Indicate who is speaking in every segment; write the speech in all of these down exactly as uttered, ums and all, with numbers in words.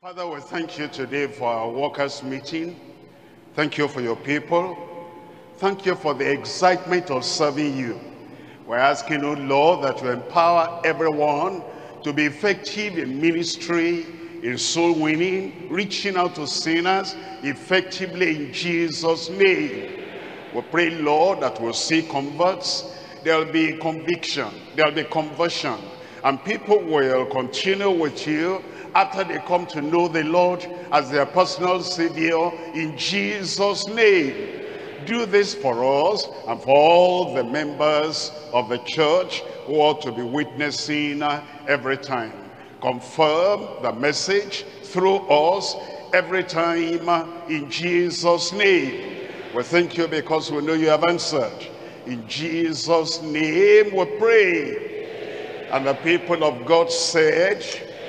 Speaker 1: Father, we thank you today for our workers' meeting. Thank you for your people. Thank you for the excitement of serving you. We're asking, oh Lord, that you empower everyone to be effective in ministry, in soul winning, reaching out to sinners effectively in Jesus' name. We pray, Lord, that we'll see converts. There'll be conviction, there'll be conversion, and people will continue with you after they come to know the Lord as their personal Savior in Jesus' name. Do this for us and for all the members of the church who ought to be witnessing every time. Confirm the message through us every time in Jesus' name. We thank you because we know you have answered. In Jesus' name we pray. And the people of God said,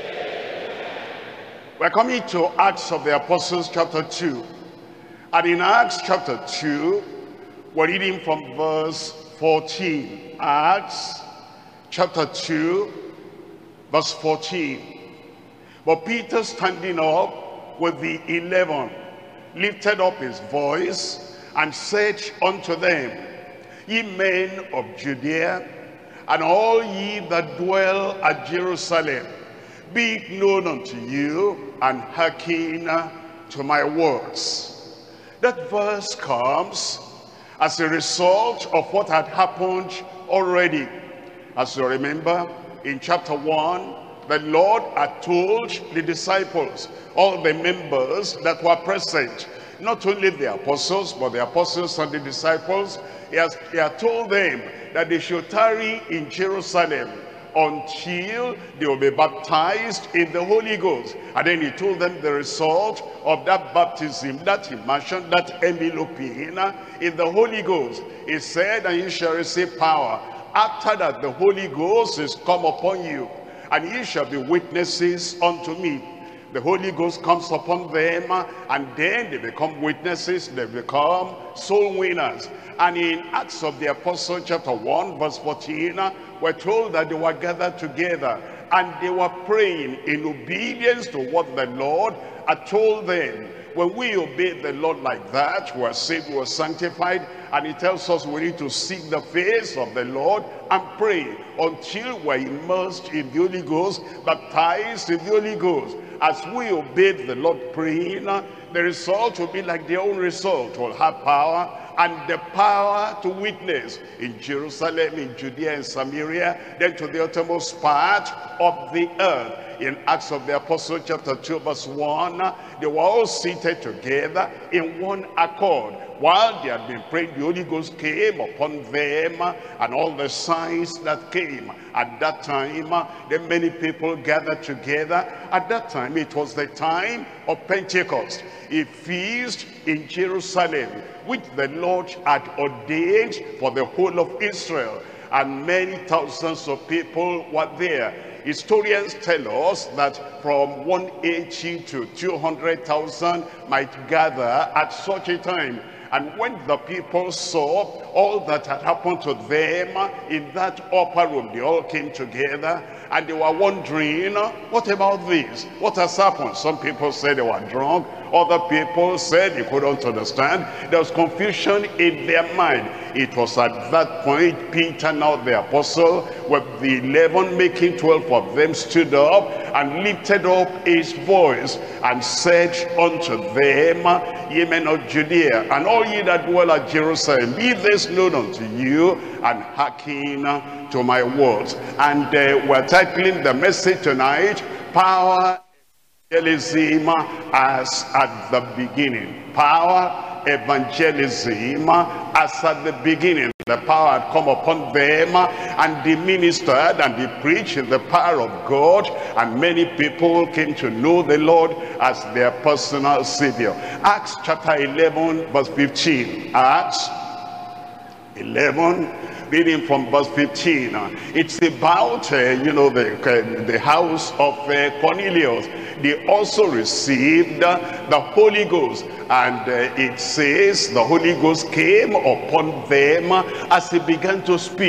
Speaker 1: we're coming to Acts of the Apostles chapter two. And in Acts chapter two, we're reading from verse fourteen. Acts chapter two, verse fourteen. But Peter, standing up with the eleven, lifted up his voice and said unto them, Ye men of Judea, and all ye that dwell at Jerusalem, be it known unto you, and hearken to my words. That verse comes as a result of what had happened already. As you remember, in chapter one, the Lord had told the disciples, all the members that were present, not only the apostles, but the apostles and the disciples, he, has, he had told them that they should tarry in Jerusalem until they will be baptized in the Holy Ghost. And then he told them the result of that baptism, that immersion, that enveloping in the Holy Ghost. He said, and you shall receive power after that the Holy Ghost is come upon you, and ye shall be witnesses unto me. The Holy Ghost comes upon them, and then they become witnesses, they become soul winners. And in Acts of the Apostles chapter one verse fourteen, we're told that they were gathered together and they were praying in obedience to what the Lord had told them. When we obey the Lord like that, we're saved, we're sanctified, and he tells us we need to seek the face of the Lord and pray until we're immersed in the Holy Ghost, baptized in the Holy Ghost. As we obey the Lord praying, the result will be like their own result. We'll have power, and the power to witness in Jerusalem, in Judea and Samaria, then to the uttermost part of the earth. In Acts of the Apostles chapter two verse one, they were all seated together in one accord. While they had been praying, the Holy Ghost came upon them, and all the signs that came. At that time, then many people gathered together. At that time, it was the time of Pentecost, a feast in Jerusalem, which the Lord had ordained for the whole of Israel. And many thousands of people were there. Historians tell us that from one hundred eighty to two hundred thousand might gather at such a time. And when the people saw all that had happened to them in that upper room, they all came together and they were wondering, what about this? What has happened? Some people said they were drunk. Other people said they couldn't understand. There was confusion in their mind. It was at that point Peter, now the apostle, with the eleven, making twelve of them, stood up and lifted up his voice and said unto them, Ye men of Judea, and all ye that dwell at Jerusalem, be this known unto you, and hearken to my words. And uh, we're titling the message tonight, Power Evangelism as at the beginning. Power evangelism as at the beginning. The power had come upon them, and they ministered and they preached in the power of God, and many people came to know the Lord as their personal Savior. Acts chapter eleven verse fifteen. Acts eleven, reading from verse fifteen. It's about uh, you know the, uh, the house of uh, Cornelius. They also received uh, the Holy Ghost, and uh, it says the Holy Ghost came upon them as he began to speak.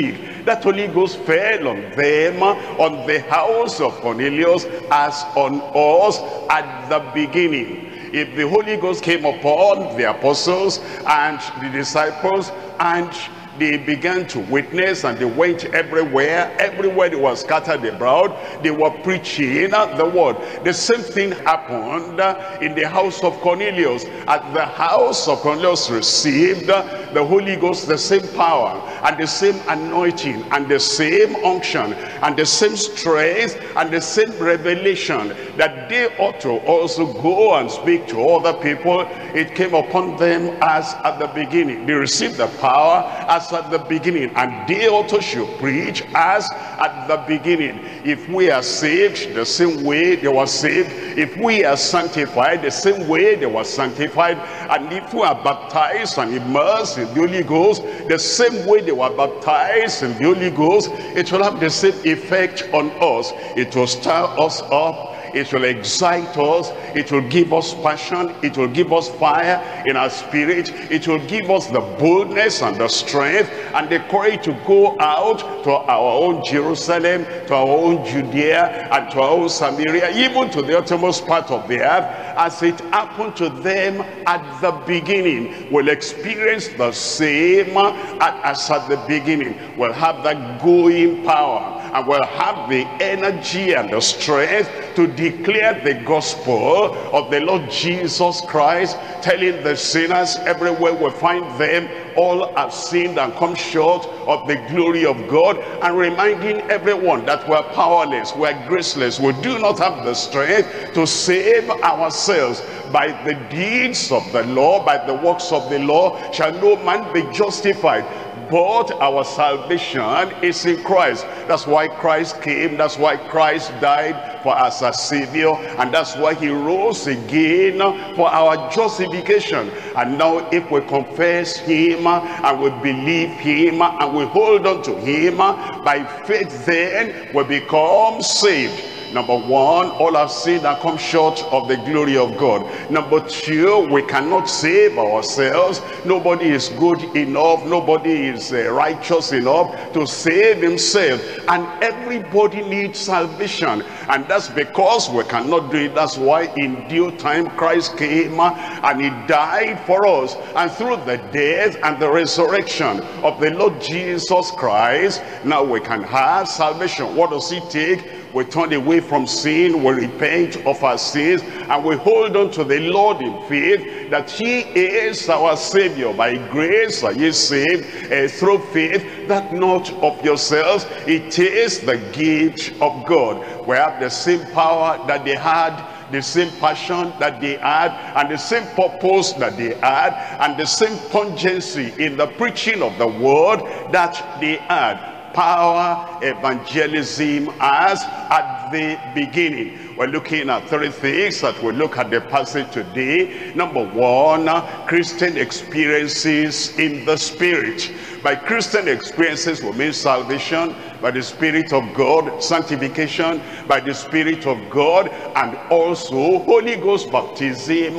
Speaker 1: That Holy Ghost fell on them, on the house of Cornelius, as on us at the beginning. If the Holy Ghost came upon the apostles and the disciples, and they began to witness, and they went everywhere, everywhere they were scattered abroad, they were preaching the word. The same thing happened in the house of Cornelius. At the house of Cornelius received the Holy Ghost, the same power, and the same anointing, and the same unction, and the same strength, and the same revelation, that they ought to also go and speak to other people. It came upon them as at the beginning. They received the power as at the beginning, and they also should preach as at the beginning. If we are saved the same way they were saved, if we are sanctified the same way they were sanctified, and if we are baptized and immersed in the Holy Ghost the same way they were baptized in the Holy Ghost, it will have the same effect on us. It will stir us up, it will excite us, it will give us passion, it will give us fire in our spirit, it will give us the boldness and the strength and the courage to go out to our own Jerusalem, to our own Judea, and to our own Samaria, even to the uttermost part of the earth, as it happened to them at the beginning. We'll experience the same as at the beginning. We'll have that going power, and we'll have the energy and the strength to declare the gospel of the Lord Jesus Christ, telling the sinners everywhere we find them, all have sinned and come short of the glory of God, and reminding everyone that we're powerless, we're graceless, we do not have the strength to save ourselves. By the deeds of the law, by the works of the law, shall no man be justified. But our salvation is in Christ. That's why Christ came. That's why Christ died for us as Savior. And that's why he rose again for our justification. And now if we confess him and we believe him and we hold on to him by faith, then we become saved. Number one, all have sinned and come short of the glory of God. Number two, we cannot save ourselves. Nobody is good enough. Nobody is uh, righteous enough to save himself. And everybody needs salvation. And that's because we cannot do it. That's why in due time Christ came and he died for us. And through the death and the resurrection of the Lord Jesus Christ, now we can have salvation. What does it take? We turn away from sin, we repent of our sins, and we hold on to the Lord in faith that he is our Savior. By grace are ye saved uh, through faith, that not of yourselves, it is the gift of God. We have the same power that they had, the same passion that they had, and the same purpose that they had, and the same pungency in the preaching of the word that they had. Power, evangelism as at the beginning. We're looking at three things that we look at the passage today. Number one, Christian experiences in the Spirit. By Christian experiences we mean salvation by the Spirit of God, sanctification by the Spirit of God, and also Holy Ghost baptism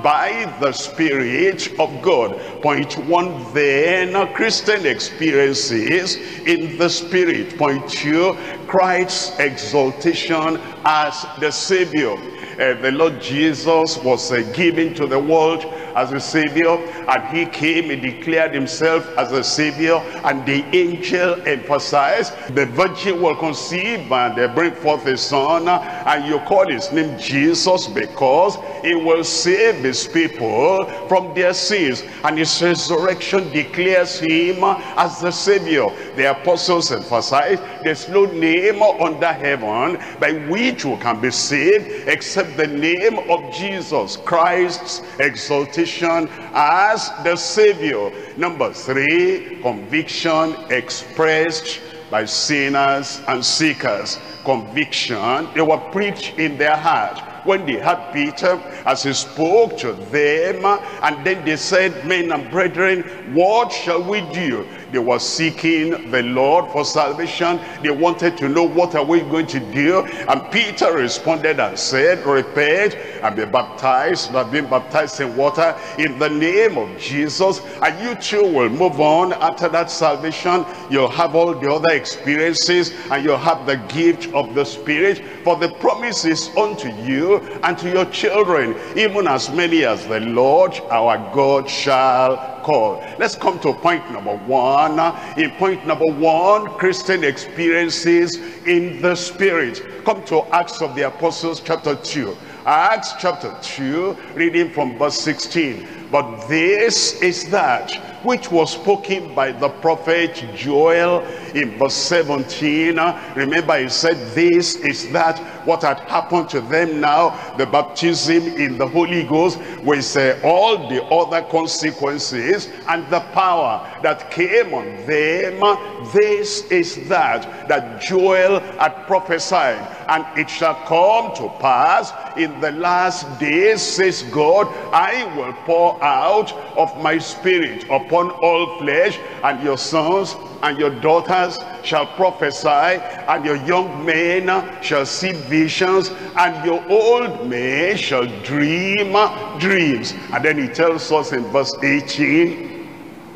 Speaker 1: by the Spirit of God. Point one then, Christian experiences in the Spirit. Point two, Christ's exaltation as the Savior. Uh, the Lord Jesus was uh, given to the world as a Savior, and he came, he declared himself as a Savior, and the angel emphasized, the virgin will conceive and uh, bring forth a son, and you call his name Jesus because he will save his people from their sins. And his resurrection declares him as the Savior. The apostles emphasized, there's no name under heaven by which we can be saved except the name of Jesus Christ's exaltation as the Savior. Number three, conviction expressed by sinners and seekers. Conviction, they were preached in their heart. When they had Peter as he spoke to them, and then they said, men and brethren, what shall we do? They were seeking the Lord for salvation. They wanted to know, what are we going to do? And Peter responded and said, repent and be baptized, not being baptized in water, in the name of Jesus, and you too will move on. After that salvation, you'll have all the other experiences, and you'll have the gift of the Spirit, for the promise is unto you and to your children, even as many as the Lord our God shall call. Let's come to point number one. In point number one, Christian experiences in the Spirit. Come to Acts of the Apostles chapter two. Acts chapter two, reading from verse sixteen. But this is that which was spoken by the prophet Joel in verse seventeen. Remember, he said, this is that what had happened to them now, the baptism in the Holy Ghost, with uh, all the other consequences and the power that came on them. This is that that Joel had prophesied, and it shall come to pass in the last days, says God, I will pour out of my Spirit upon all flesh, and your sons and your daughters shall prophesy, and your young men shall see visions, and your old men shall dream dreams. And then he tells us in verse eighteen,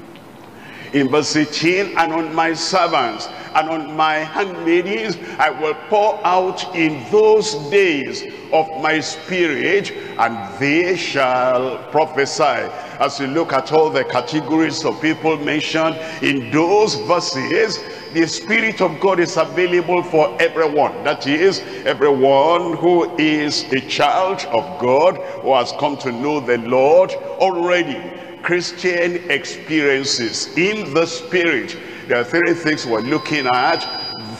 Speaker 1: in verse eighteen, and on my servants and on my handmaidens I will pour out in those days of my Spirit, and they shall prophesy. As you look at all the categories of people mentioned in those verses, the Spirit of God is available for everyone. That is, everyone who is a child of God, who has come to know the Lord already. Christian experiences in the Spirit. There are three things we're looking at.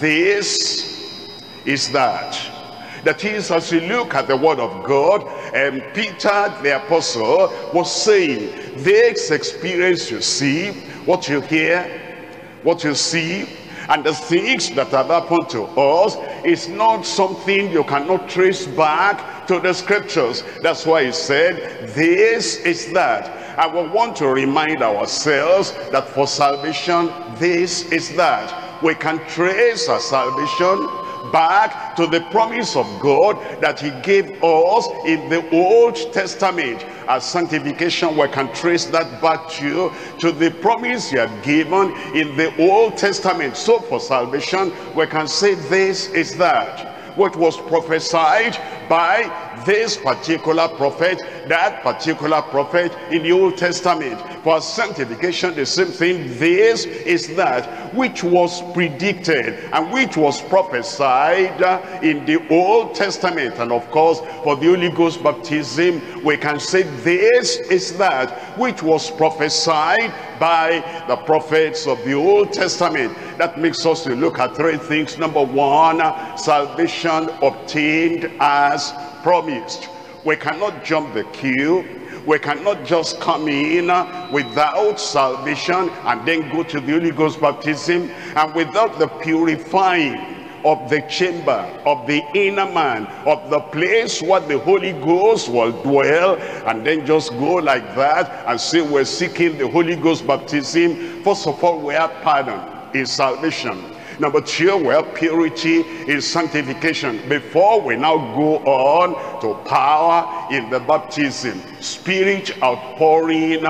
Speaker 1: This is that. That is, as you look at the Word of God, and Peter the Apostle was saying, this experience you see, what you hear, what you see, and the things that have happened to us is not something you cannot trace back to the Scriptures. That's why he said, this is that. And we want to remind ourselves that for salvation, this is that. We can trace our salvation back to the promise of God that he gave us in the Old Testament. As sanctification, we can trace that back to, to the promise he had given in the Old Testament. So for salvation, we can say this is that. What was prophesied by this particular prophet, that particular prophet in the Old Testament. For sanctification, the same thing. This is that which was predicted and which was prophesied in the Old Testament. And of course, for the Holy Ghost baptism, we can say this is that which was prophesied by the prophets of the Old Testament. That makes us to look at three things. Number one, salvation obtained as promised. We cannot jump the queue. We cannot just come in without salvation and then go to the Holy Ghost baptism, and without the purifying of the chamber, of the inner man, of the place where the Holy Ghost will dwell, and then just go like that and say we're seeking the Holy Ghost baptism. First of all, we have pardon in salvation. Number two, we have purity in sanctification. Before we now go on to power in the baptism, Spirit outpouring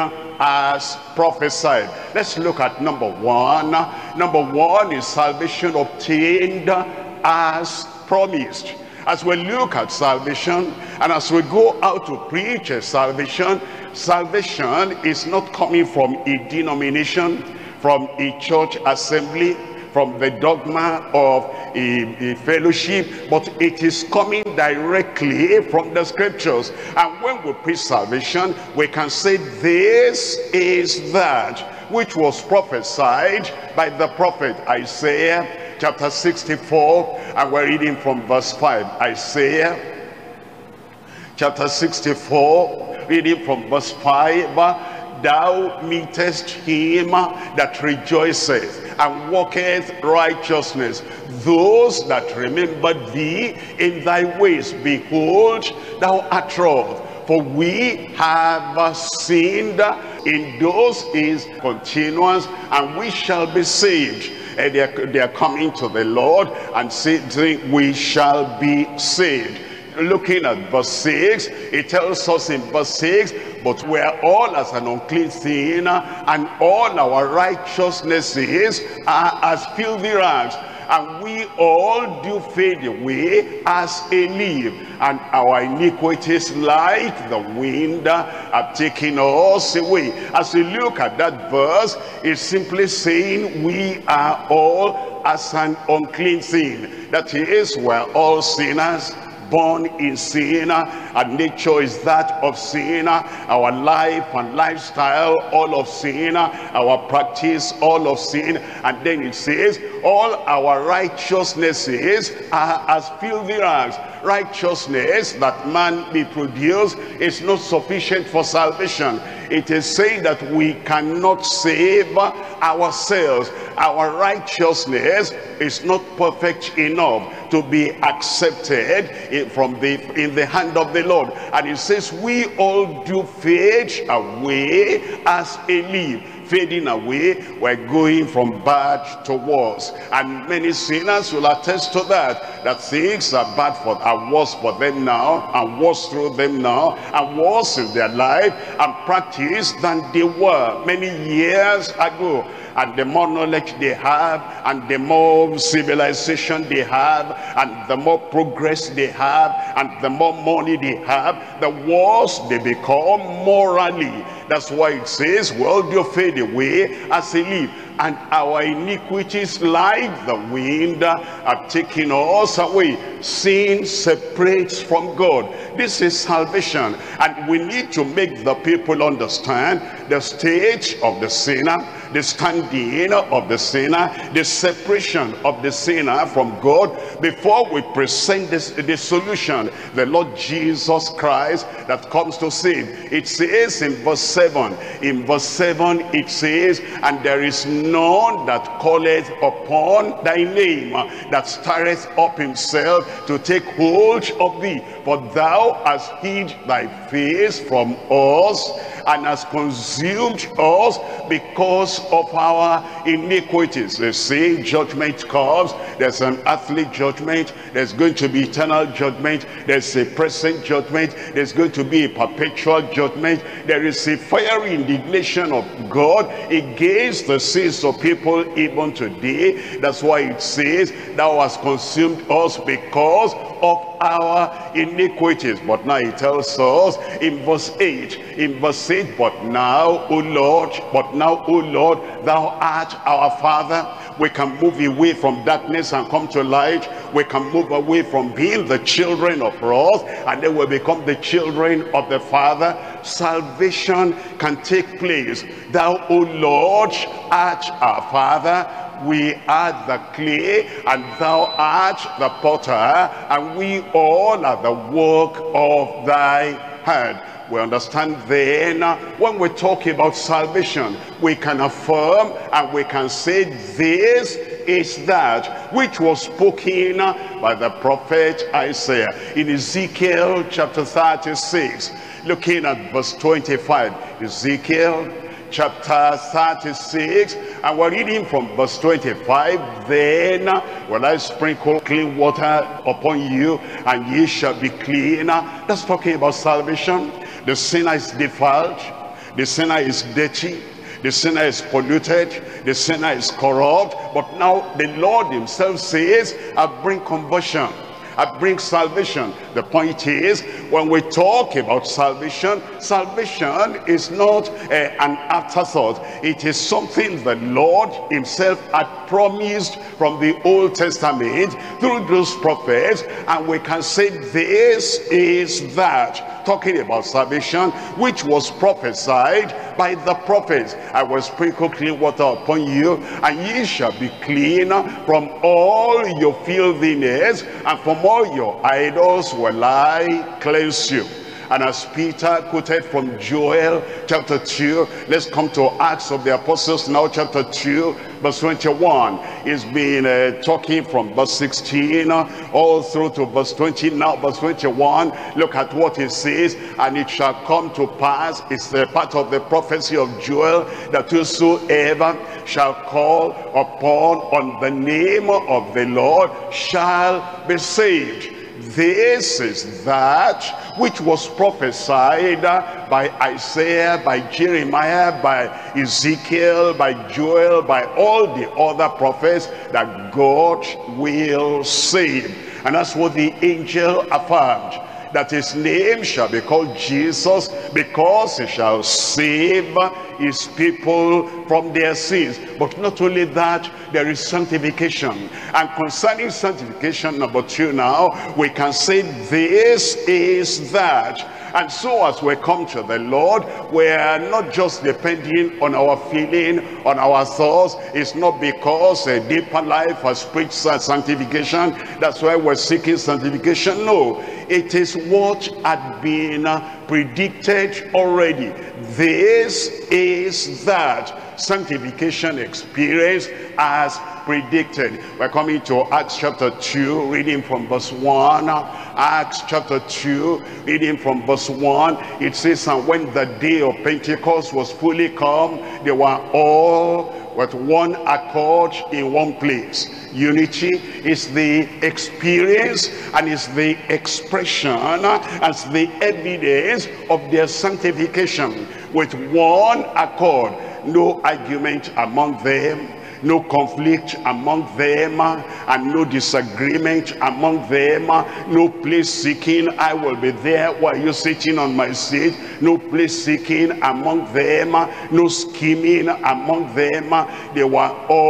Speaker 1: as prophesied. Let's look at number one. Number one is salvation obtained as promised. As we look at salvation, and as we go out to preach a salvation, salvation is not coming from a denomination, from a church assembly, from the dogma of a, a fellowship, but it is coming directly from the Scriptures. And when we preach salvation, we can say this is that which was prophesied by the prophet Isaiah chapter sixty-four, and we're reading from verse five. Isaiah chapter sixty-four, reading from verse five. Thou meetest him that rejoiceth and walketh righteousness, those that remember thee in thy ways. Behold, thou art wroth, for we have sinned, in those is continuance, and we shall be saved. And they are, they are coming to the Lord and saying, we shall be saved. Looking at verse six, it tells us in verse six, but we are all as an unclean thing, and all our righteousnesses are as filthy rags, and we all do fade away as a leaf, and our iniquities like the wind have taken us away. As you look at that verse, it's simply saying we are all as an unclean thing. That is, we're all sinners, born in sin, and nature is that of sin. Our life and lifestyle, all of sin. Our practice, all of sin. And then it says, all our righteousnesses are as filthy rags. Righteousness that man may produce is not sufficient for salvation. It is saying that we cannot save ourselves. Our righteousness is not perfect enough to be accepted from the in the hand of the Lord. And it says we all do fade away as a leaf. Fading away, we're going from bad to worse. And many sinners will attest to that, that things are bad for, are worse for them now, and worse through them now, and worse in their life and practice than they were many years ago. And the more knowledge they have, and the more civilization they have, and the more progress they have, and the more money they have, the worse they become morally. That's why it says, well, you fade away as a leaf, and our iniquities like the wind are taking us away. Sin separates from God. This is salvation, and we need to make the people understand the state of the sinner, the standing of the sinner, the separation of the sinner from God, before we present this, the solution, the Lord Jesus Christ that comes to save. It says in verse seven, in verse seven it says, and there is none that calleth upon thy name, that stirreth up himself to take hold of thee. For thou hast hid thy face from us, and has consumed us because of our iniquities. They say judgment comes. There's an earthly judgment. There's going to be eternal judgment. There's a present judgment. There's going to be a perpetual judgment. There is a fiery indignation of God against the sins of people even today. That's why it says, thou hast consumed us because of our iniquities. But now it tells us in verse eight, in verse eight, but now, O Lord, but now, O Lord, thou art our Father. We can move away from darkness and come to light. We can move away from being the children of wrath, and then we become the children of the Father. Salvation can take place. Thou, O Lord, art our Father. We are the clay, and thou art the potter, and we all are the work of thy hand. We understand then, when we talk about salvation, we can affirm and we can say this is that which was spoken by the prophet Isaiah in Ezekiel chapter thirty-six, looking at verse twenty-five. Ezekiel chapter thirty-six, and we're reading from verse twenty-five. Then will I sprinkle clean water upon you, and ye shall be clean. That's talking about salvation. The sinner is defiled, the sinner is dirty, the sinner is polluted, the sinner is corrupt. But now the Lord himself says, I bring conversion, I bring salvation. The point is, when we talk about salvation, salvation is not uh, an afterthought. It is something the Lord himself had promised from the Old Testament through those prophets, and we can say this is that. Talking about salvation, which was prophesied by the prophets. I will sprinkle clean water upon you, and ye shall be clean from all your filthiness, and from all your idols will I cleanse you. And as Peter quoted from Joel chapter two, let's come to Acts of the Apostles now, chapter two, verse twenty-one. He's been uh, talking from verse sixteen uh, all through to verse twenty. Now verse twenty-one, look at what he says. And it shall come to pass, it's the part of the prophecy of Joel, that whosoever shall call upon on the name of the Lord shall be saved. This is that which was prophesied by Isaiah, by Jeremiah, by Ezekiel, by Joel, by all the other prophets, that God will save. And that's what the angel affirmed, that his name shall be called Jesus, because he shall save his people from their sins. But not only that, there is sanctification. And concerning sanctification, number two now, we can say this is that. And so as we come to the Lord, we are not just depending on our feeling, on our thoughts. It's not because a deeper life has preached sanctification, that's why we're seeking sanctification. No, it is what had been predicted already. This is that sanctification experience as predicted. We're coming to Acts chapter two, reading from verse one. Acts chapter two, reading from verse one. It says, and when the day of Pentecost was fully come, they were all with one accord in one place. Unity is the experience and is the expression as the evidence of their sanctification. With one accord, no argument among them, no conflict among them, and no disagreement among them, no place seeking, I will be there while you're sitting on my seat, no place seeking among them, no scheming among them. They were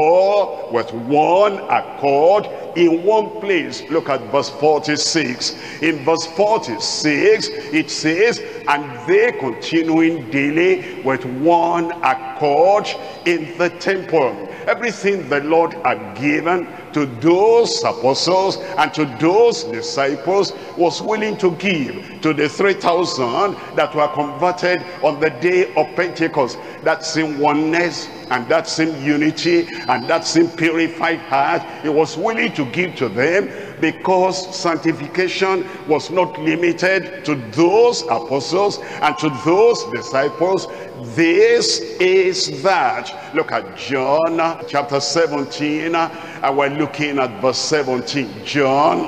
Speaker 1: all with one accord in one place. Look at verse forty-six. In verse forty-six it says, and they continuing daily with one accord in the temple. Everything the Lord had given to those apostles and to those disciples was willing to give to the three thousand that were converted on the day of Pentecost. That same oneness and that same unity and that same purified heart, he was willing to give to them, because sanctification was not limited to those apostles and to those disciples. This is that. Look at John chapter seventeen, and we're looking at verse seventeen. John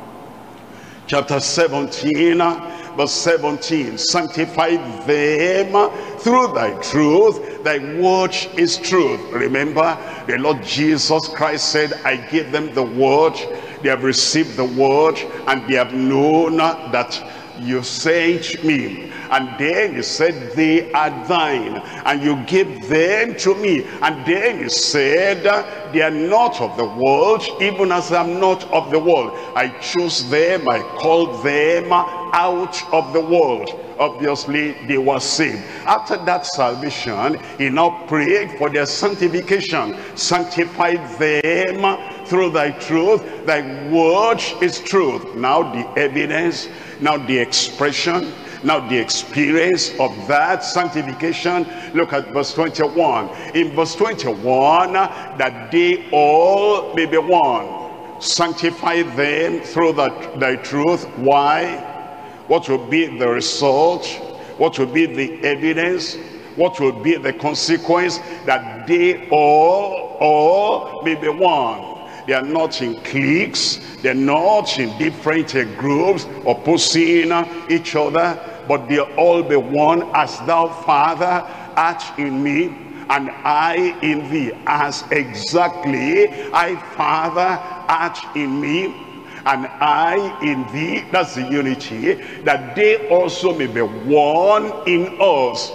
Speaker 1: chapter seventeen, verse seventeen. Sanctify them through thy truth, thy word is truth. Remember, the Lord Jesus Christ said, I give them the word, they have received the word, and they have known that you sent me. And then he said, they are thine, and you give them to me. And then he said, they are not of the world, even as I am not of the world. I chose them, I called them out of the world. Obviously they were saved. After that salvation, he now prayed for their sanctification. Sanctify them through thy truth, thy word is truth. Now the evidence, now the expression, now the experience of that sanctification. Look at verse twenty-one. In verse twenty-one, that they all may be one. Sanctify them through that, thy truth. Why? What will be the result? What will be the evidence? What will be the consequence? That they all, all may be one. They are not in cliques. They're not in different uh, groups opposing uh, each other, but they all be one, as thou, Father, art in me, and I in thee, as exactly I, Father, art in me, and I in thee. That's the unity. That they also may be one in us,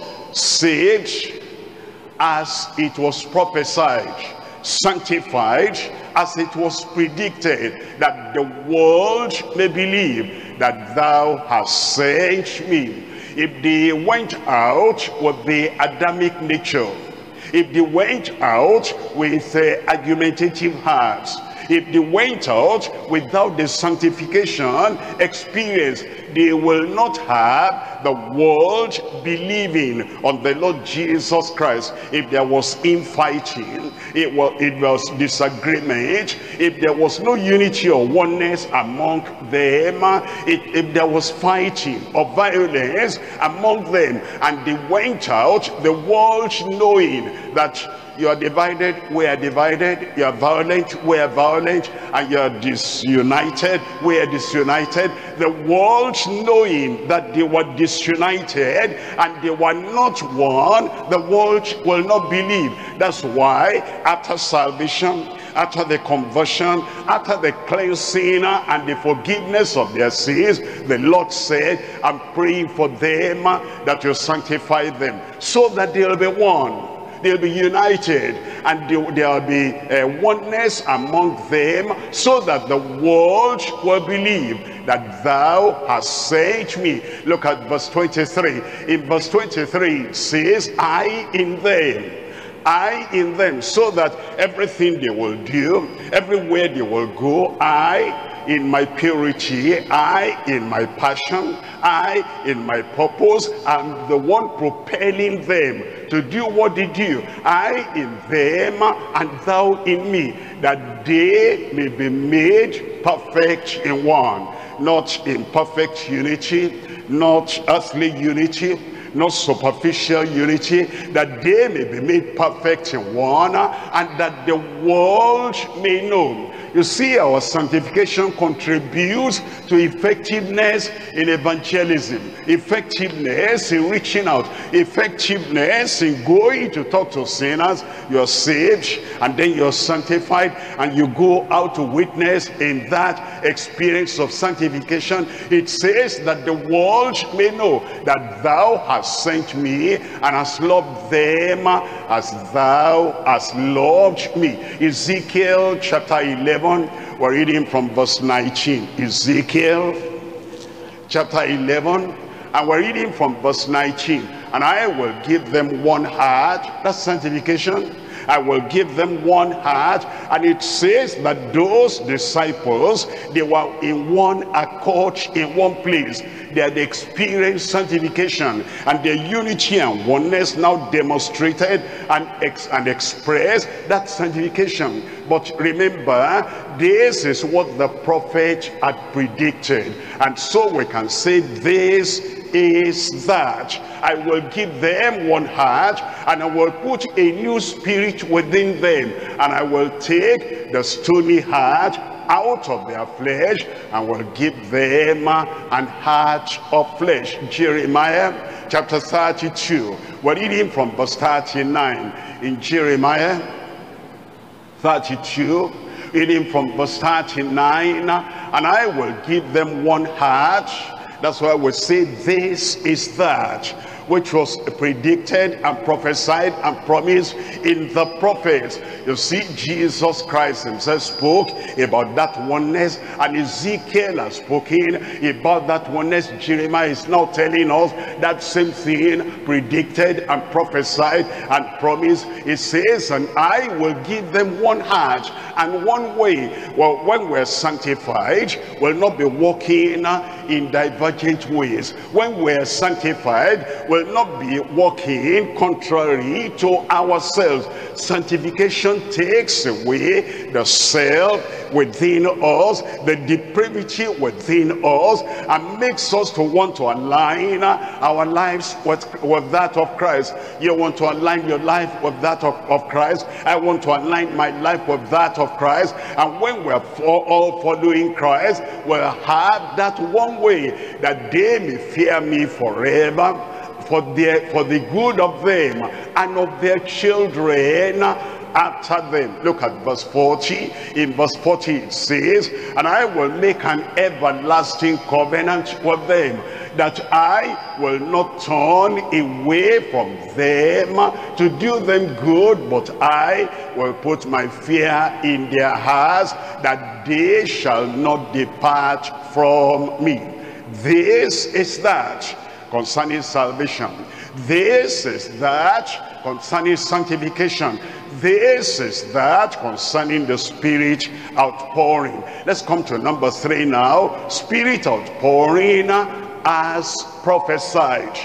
Speaker 1: saved as it was prophesied, sanctified as it was predicted, that the world may believe that thou hast sent me. If they went out with the Adamic nature, if they went out with uh, argumentative hearts, if they went out without the sanctification experience, they will not have the world believing on the Lord Jesus Christ. If there was infighting, it was, it was disagreement, if there was no unity or oneness among them, it, if there was fighting or violence among them, and they went out, the world knowing that you are divided, we are divided, you are violent, we are violent, and you are disunited, we are disunited. The world knowing that they were disunited and they were not one, the world will not believe. That's why after salvation, after the conversion, after the cleansing and the forgiveness of their sins, the Lord said, I'm praying for them that you sanctify them so that they'll be one. They'll be united, and there will be a oneness among them, so that the world will believe that thou hast sent me. Look at verse twenty-three. In verse twenty-three it says, I in them, I in them, so that everything they will do, everywhere they will go, I in my purity, I in my passion, I in my purpose, I'm the one propelling them to do what they do. I in them and thou in me, that they may be made perfect in one. Not in perfect unity, not earthly unity, not superficial unity, that they may be made perfect in one, and that the world may know. You see, our sanctification contributes to effectiveness in evangelism, effectiveness in reaching out, effectiveness in going to talk to sinners. You're saved, and then you're sanctified, and you go out to witness in that experience of sanctification. It says that the world may know that thou hast sent me and hast loved them as thou hast loved me. Ezekiel chapter eleven, we're reading from verse nineteen. Ezekiel chapter eleven, and we're reading from verse nineteen. And I will give them one heart. That's sanctification. I will give them one heart. And it says that those disciples, they were in one accord, in one place. They had experienced sanctification, and their unity and oneness now demonstrated and, ex and expressed that sanctification. But remember, this is what the prophet had predicted, and so we can say this is that. I will give them one heart, and I will put a new spirit within them, and I will take the stony heart out of their flesh and will give them an heart of flesh. Jeremiah chapter thirty-two, we're reading from verse thirty-nine. In Jeremiah thirty-two, reading from verse thirty-nine, and I will give them one heart. That's why we say this is that which was predicted and prophesied and promised in the prophets. You see, Jesus Christ himself spoke about that oneness, and Ezekiel has spoken about that oneness. Jeremiah is now telling us that same thing, predicted and prophesied and promised. It says, and I will give them one heart and one way. Well, when we're sanctified, we'll not be walking in divergent ways. When we're sanctified, will not be walking contrary to ourselves. Sanctification takes away the self within us, the depravity within us, and makes us to want to align our lives with, with that of Christ. You want to align your life with that of, of Christ. I want to align my life with that of Christ. And when we're all following Christ, we'll have that one way, that they may fear me forever, for their for the good of them and of their children after them. Look at verse forty. In verse forty it says, and I will make an everlasting covenant with them, that I will not turn away from them to do them good, but I will put my fear in their hearts, that they shall not depart from me. This is that concerning salvation. This is that concerning sanctification. This is that concerning the Spirit outpouring. Let's come to number three now. Spirit outpouring as prophesied.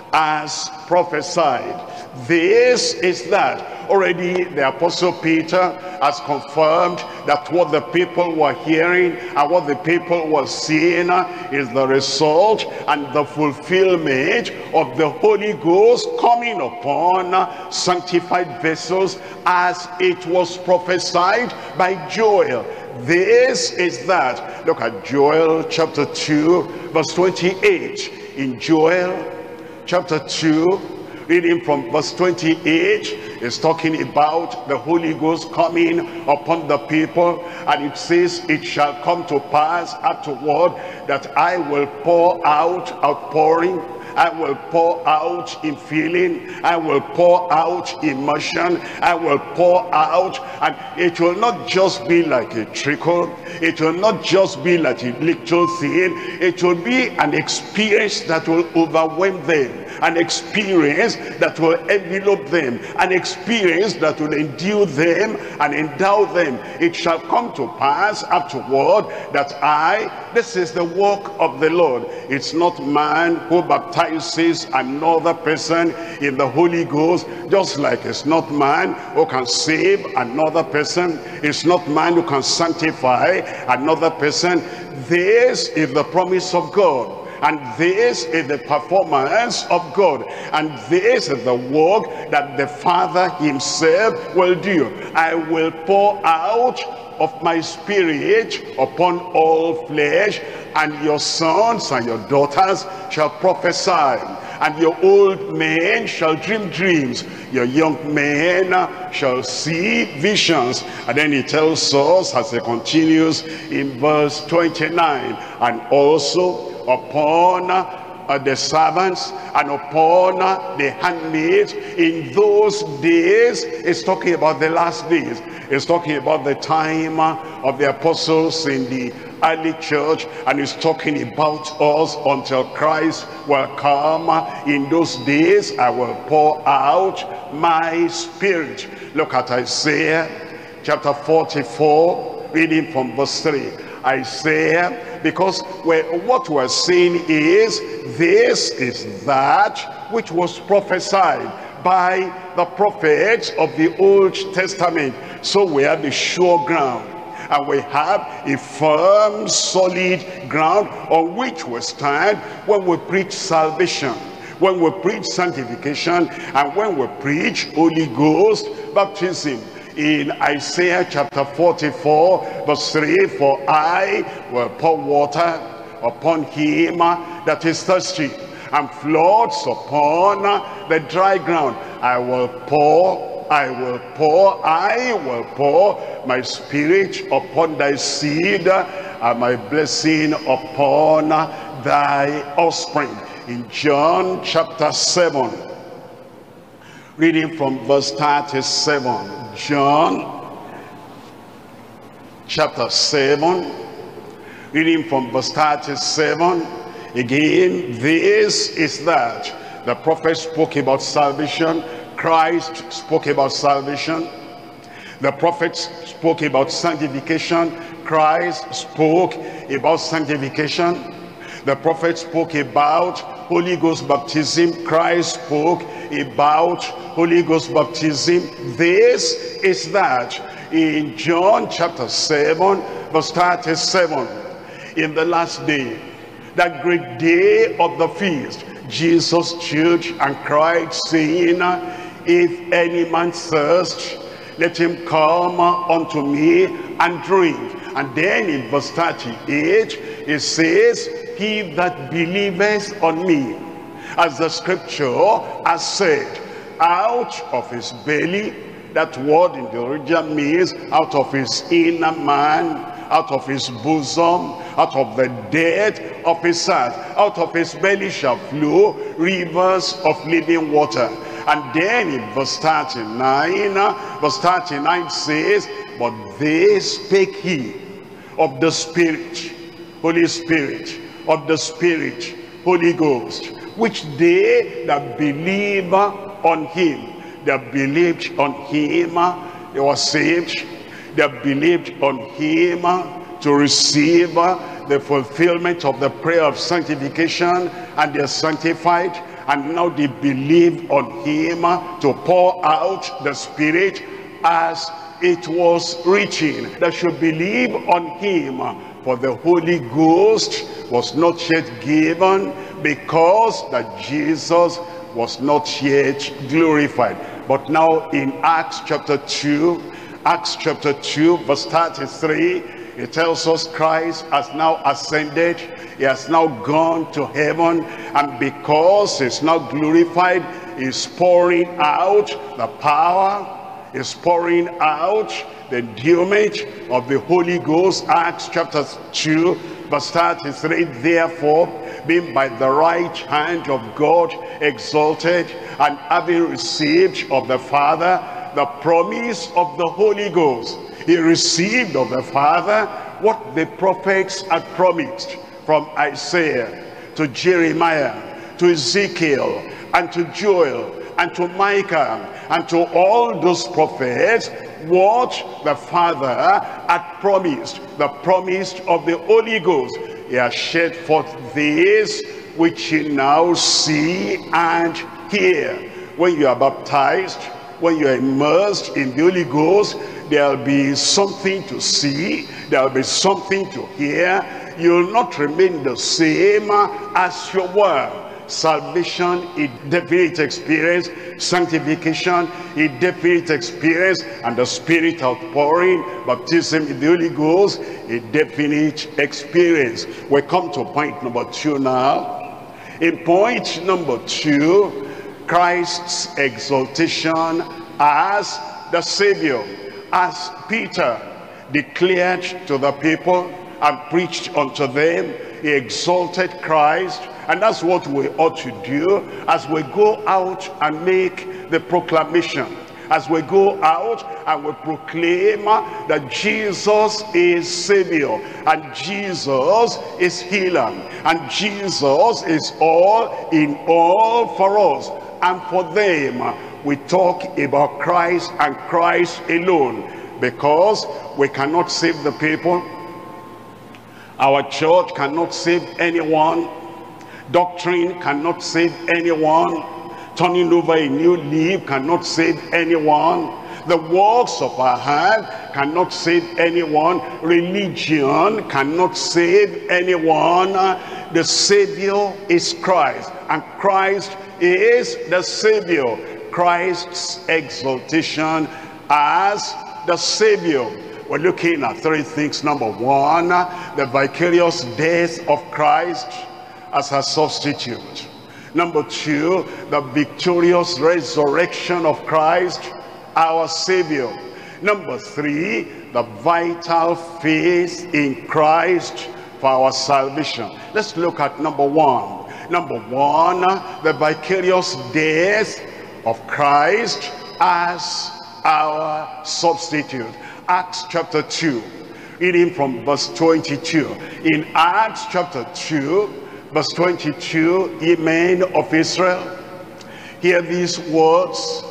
Speaker 1: As prophesied. This is that. Already the Apostle Peter has confirmed that what the people were hearing and what the people were seeing is the result and the fulfillment of the Holy Ghost coming upon sanctified vessels as it was prophesied by Joel. This is that. Look at Joel chapter two verse twenty-eight. In Joel chapter two, reading from verse twenty-eight, is talking about the Holy Ghost coming upon the people, and it says, it shall come to pass afterward that I will pour out outpouring, I will pour out in feeling, I will pour out immersion, I will pour out, and it will not just be like a trickle, it will not just be like a little thing, it will be an experience that will overwhelm them, an experience that will envelope them, an experience that will endure them and endow them. It shall come to pass afterward that I, this is the work of the Lord. It's not man who baptizes another person in the Holy Ghost, just like it's not man who can save another person. It's not man who can sanctify another person. This is the promise of God. And this is the performance of God. And this is the work that the Father himself will do. I will pour out of my spirit upon all flesh, and your sons and your daughters shall prophesy, and your old men shall dream dreams, your young men shall see visions. And then he tells us, as he continues in verse twenty-nine, and also upon uh, the servants and upon uh, the handmaids in those days. It's talking about the last days. It's talking about the time uh, of the apostles in the early church, and it's talking about us until Christ will come. In those days I will pour out my spirit. Look at Isaiah chapter forty-four, reading from verse three. Isaiah, because we're, what we're saying is, this is that which was prophesied by the prophets of the Old Testament. So we have the sure ground, and we have a firm, solid ground on which we stand when we preach salvation, when we preach sanctification, and when we preach Holy Ghost baptism. In Isaiah chapter forty-four verse three, for I will pour water upon him that is thirsty, and floods upon the dry ground. I will pour, I will pour, I will pour my spirit upon thy seed, and my blessing upon thy offspring. In John chapter seven, reading from verse thirty-seven. John chapter seven, reading from verse thirty-seven. Again, this is that the prophet spoke about salvation, Christ spoke about salvation, the prophets spoke about sanctification, Christ spoke about sanctification, the prophet spoke about Holy Ghost baptism, Christ spoke about Holy Ghost baptism. This is that in John chapter seven verse thirty-seven. In the last day, that great day of the feast, Jesus stood and cried, saying, if any man thirst, let him come unto me and drink. And then in verse thirty-eight it says, he that believeth on me, as the scripture has said, out of his belly, that word in the original means out of his inner man, out of his bosom, out of the depth of his heart, out of his belly shall flow rivers of living water. And then in verse thirty-nine, verse thirty-nine says, but this spake he of the Spirit, Holy Spirit, of the Spirit, Holy Ghost, which they that believe on him, that believed on him, they were saved. That believed on him to receive the fulfillment of the prayer of sanctification, and they're sanctified, and now they believe on him to pour out the Spirit as it was written, that should believe on him, for the Holy Ghost was not yet given, because that Jesus was not yet glorified. But now in Acts chapter two, Acts chapter two verse thirty-three, it tells us Christ has now ascended, he has now gone to heaven, and because he's now glorified, he's pouring out the power, is pouring out the endowment of the Holy Ghost. Acts chapter two verse thirty-three, therefore, being by the right hand of God exalted, and having received of the Father the promise of the Holy Ghost, he received of the Father what the prophets had promised, from Isaiah to Jeremiah to Ezekiel and to Joel and to Micah and to all those prophets, what the Father had promised, the promise of the Holy Ghost. He has shed forth this which you now see and hear. When you are baptized, when you are immersed in the Holy Ghost, there will be something to see, there will be something to hear. You will not remain the same as you were. Salvation, a definite experience. Sanctification, a definite experience. And the Spirit outpouring, baptism in the Holy Ghost, a definite experience. We come to point number two now. In point number two, Christ's exaltation as the Savior. As Peter declared to the people and preached unto them, he exalted Christ. And that's what we ought to do as we go out and make the proclamation. As we go out and we proclaim that Jesus is Savior, and Jesus is healer, and Jesus is all in all for us. And for them, we talk about Christ and Christ alone, because we cannot save the people. Our church cannot save anyone. Doctrine cannot save anyone. Turning over a new leaf cannot save anyone. The works of our hand cannot save anyone. Religion cannot save anyone. The Savior is Christ, and Christ is the Savior. Christ's exaltation as the Savior. We're looking at three things. Number one, the vicarious death of Christ as a substitute. Number two, the victorious resurrection of Christ, our Savior. Number three, the vital faith in Christ for our salvation. Let's look at number one. Number one, the vicarious death of Christ as our substitute. Acts chapter two, reading from verse twenty-two. In Acts chapter two, verse twenty-two, ye men of Israel, hear these words.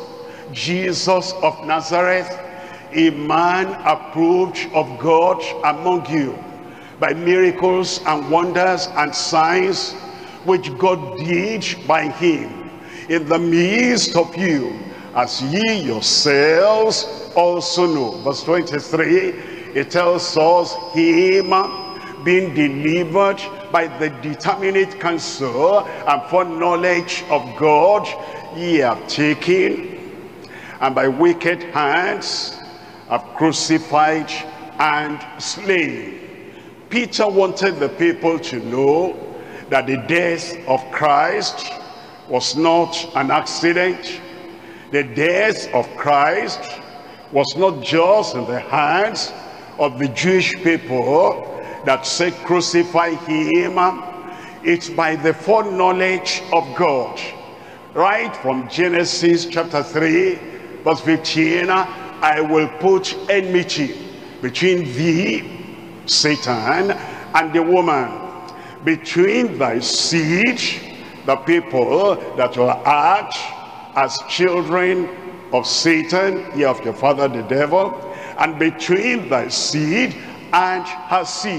Speaker 1: Jesus of Nazareth, a man approved of God among you, by miracles and wonders and signs, which God did by him in the midst of you, as ye yourselves also know. Verse twenty-three, it tells us, him being delivered by the determinate counsel and foreknowledge of God, ye have taken, and by wicked hands have crucified and slain. Peter wanted the people to know that the death of Christ was not an accident. The death of Christ was not just in the hands of the Jewish people that said crucify him. It's by the foreknowledge of God. Right from Genesis chapter three verse fifteen, I will put enmity between thee, Satan, and the woman, between thy seed, the people that will act as children of Satan, ye of your father the devil, and between thy seed and her seed.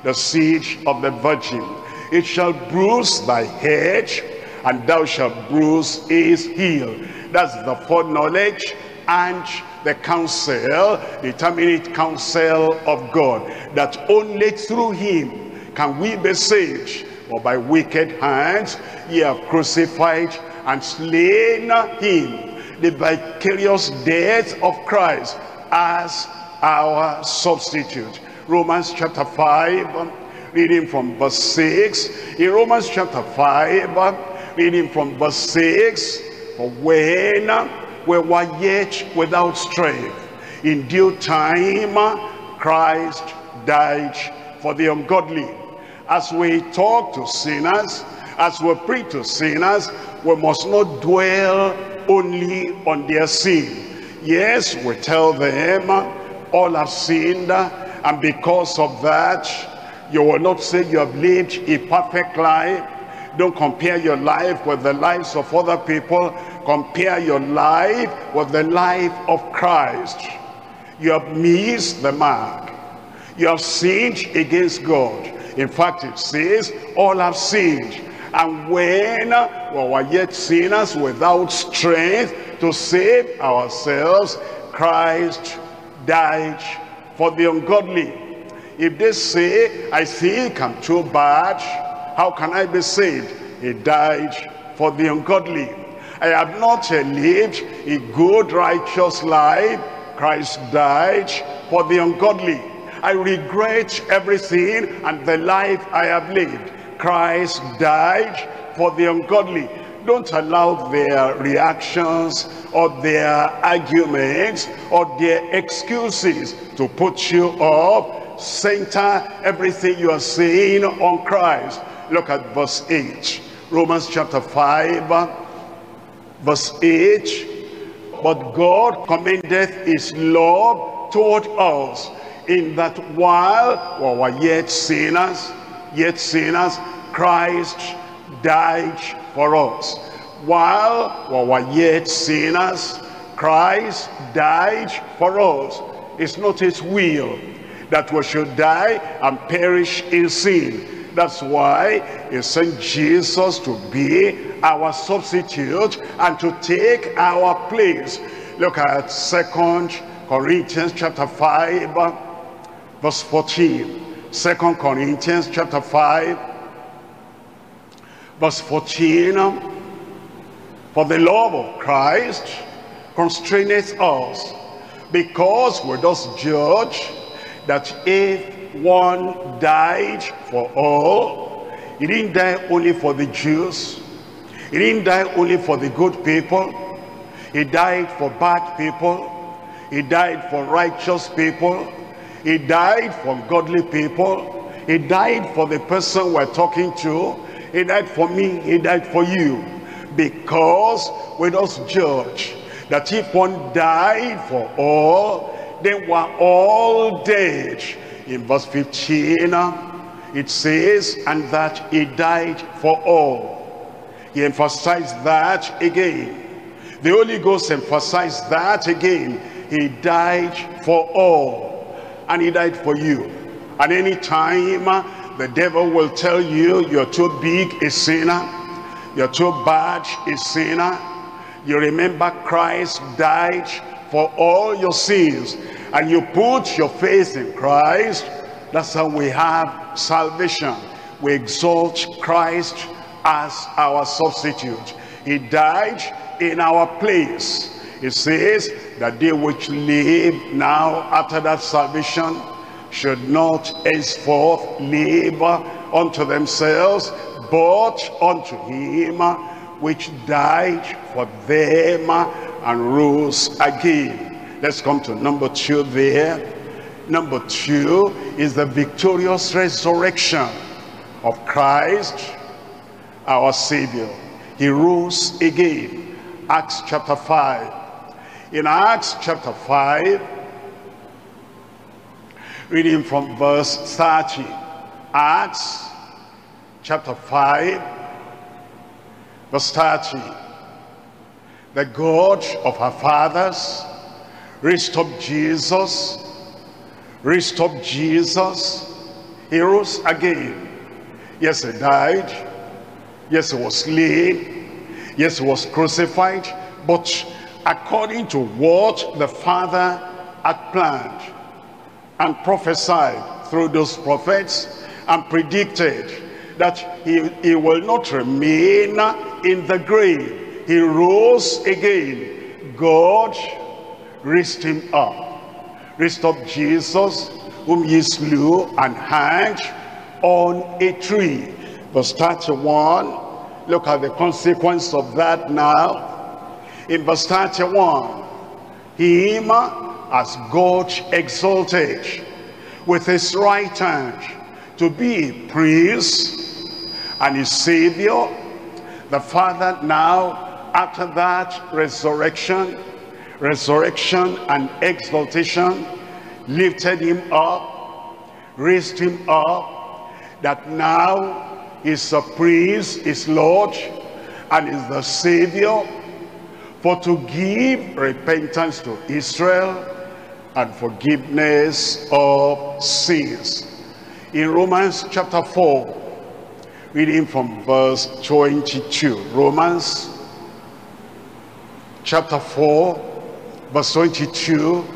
Speaker 1: the seed of the virgin. It shall bruise thy head, and thou shalt bruise his heel. That's the foreknowledge and the counsel, determinate counsel of God, that only through him can we be saved. For by wicked hands ye have crucified and slain him. The vicarious death of Christ as our substitute. Romans chapter five, reading from verse six. In Romans chapter five, reading from verse six, for when we were yet without strength, in due time Christ died for the ungodly. As we talk to sinners, as we preach to sinners, we must not dwell only on their sin. Yes, we tell them all have sinned, and because of that, you will not say you have lived a perfect life. Don't compare your life with the lives of other people. Compare your life with the life of Christ. You have missed the mark. You have sinned against God. In fact, it says, all have sinned. And when we were yet sinners without strength to save ourselves, Christ died for the ungodly. If they say, I think I'm too bad, how can I be saved? He died for the ungodly. I have not lived a good, righteous life. Christ died for the ungodly. I regret everything and the life I have lived. Christ died for the ungodly. Don't allow their reactions or their arguments or their excuses to put you off. Center everything you are saying on Christ. Look at verse eight. Romans chapter five, verse eight. But God commendeth his love toward us, in that while we were yet sinners, yet sinners, Christ died for us. While we were yet sinners, Christ died for us. It's not his will that we should die and perish in sin. That's why he sent Jesus to be our substitute and to take our place. Look at Second Corinthians chapter five, verse fourteen. Second Corinthians chapter five, verse fourteen. For the love of Christ constraineth us, because we thus judge that if one died for all, he didn't die only for the Jews, he didn't die only for the good people, he died for bad people, he died for righteous people, he died for godly people, he died for the person we're talking to, he died for me, he died for you. Because we don't judge that if one died for all, then we're all dead. In verse fifteen, it says, and that he died for all. He emphasized that again. The Holy Ghost emphasized that again. He died for all, and he died for you. And any time the devil will tell you you're too big a sinner, you're too bad a sinner, you remember Christ died for all your sins, and you put your faith in Christ. That's how we have salvation. We exalt Christ as our substitute. He died in our place. It says that they which live now after that salvation should not henceforth live unto themselves, but unto him which died for them and rose again. Let's come to number two there. Number two is the victorious resurrection of Christ, our Savior. He rose again. Acts chapter five. In Acts chapter five, reading from verse thirty. Acts chapter five, verse thirty. The God of our fathers raised up Jesus, raised up Jesus, He rose again. Yes, he died. Yes, he was slain. Yes, he was crucified. But according to what the Father had planned and prophesied through those prophets and predicted, that he, he will not remain in the grave. He rose again. God raised him up. Raised up Jesus, whom ye slew and hanged on a tree. Verse thirty-one, look at the consequence of that now. In verse thirty-one, him has God exalted with his right hand to be a priest and a savior. The Father now, after that resurrection, resurrection and exaltation, lifted him up, raised him up, that now is a priest, is Lord, and is the Savior, for to give repentance to Israel and forgiveness of sins. In Romans chapter four, reading from verse twenty-two. Romans chapter four, verse twenty-two.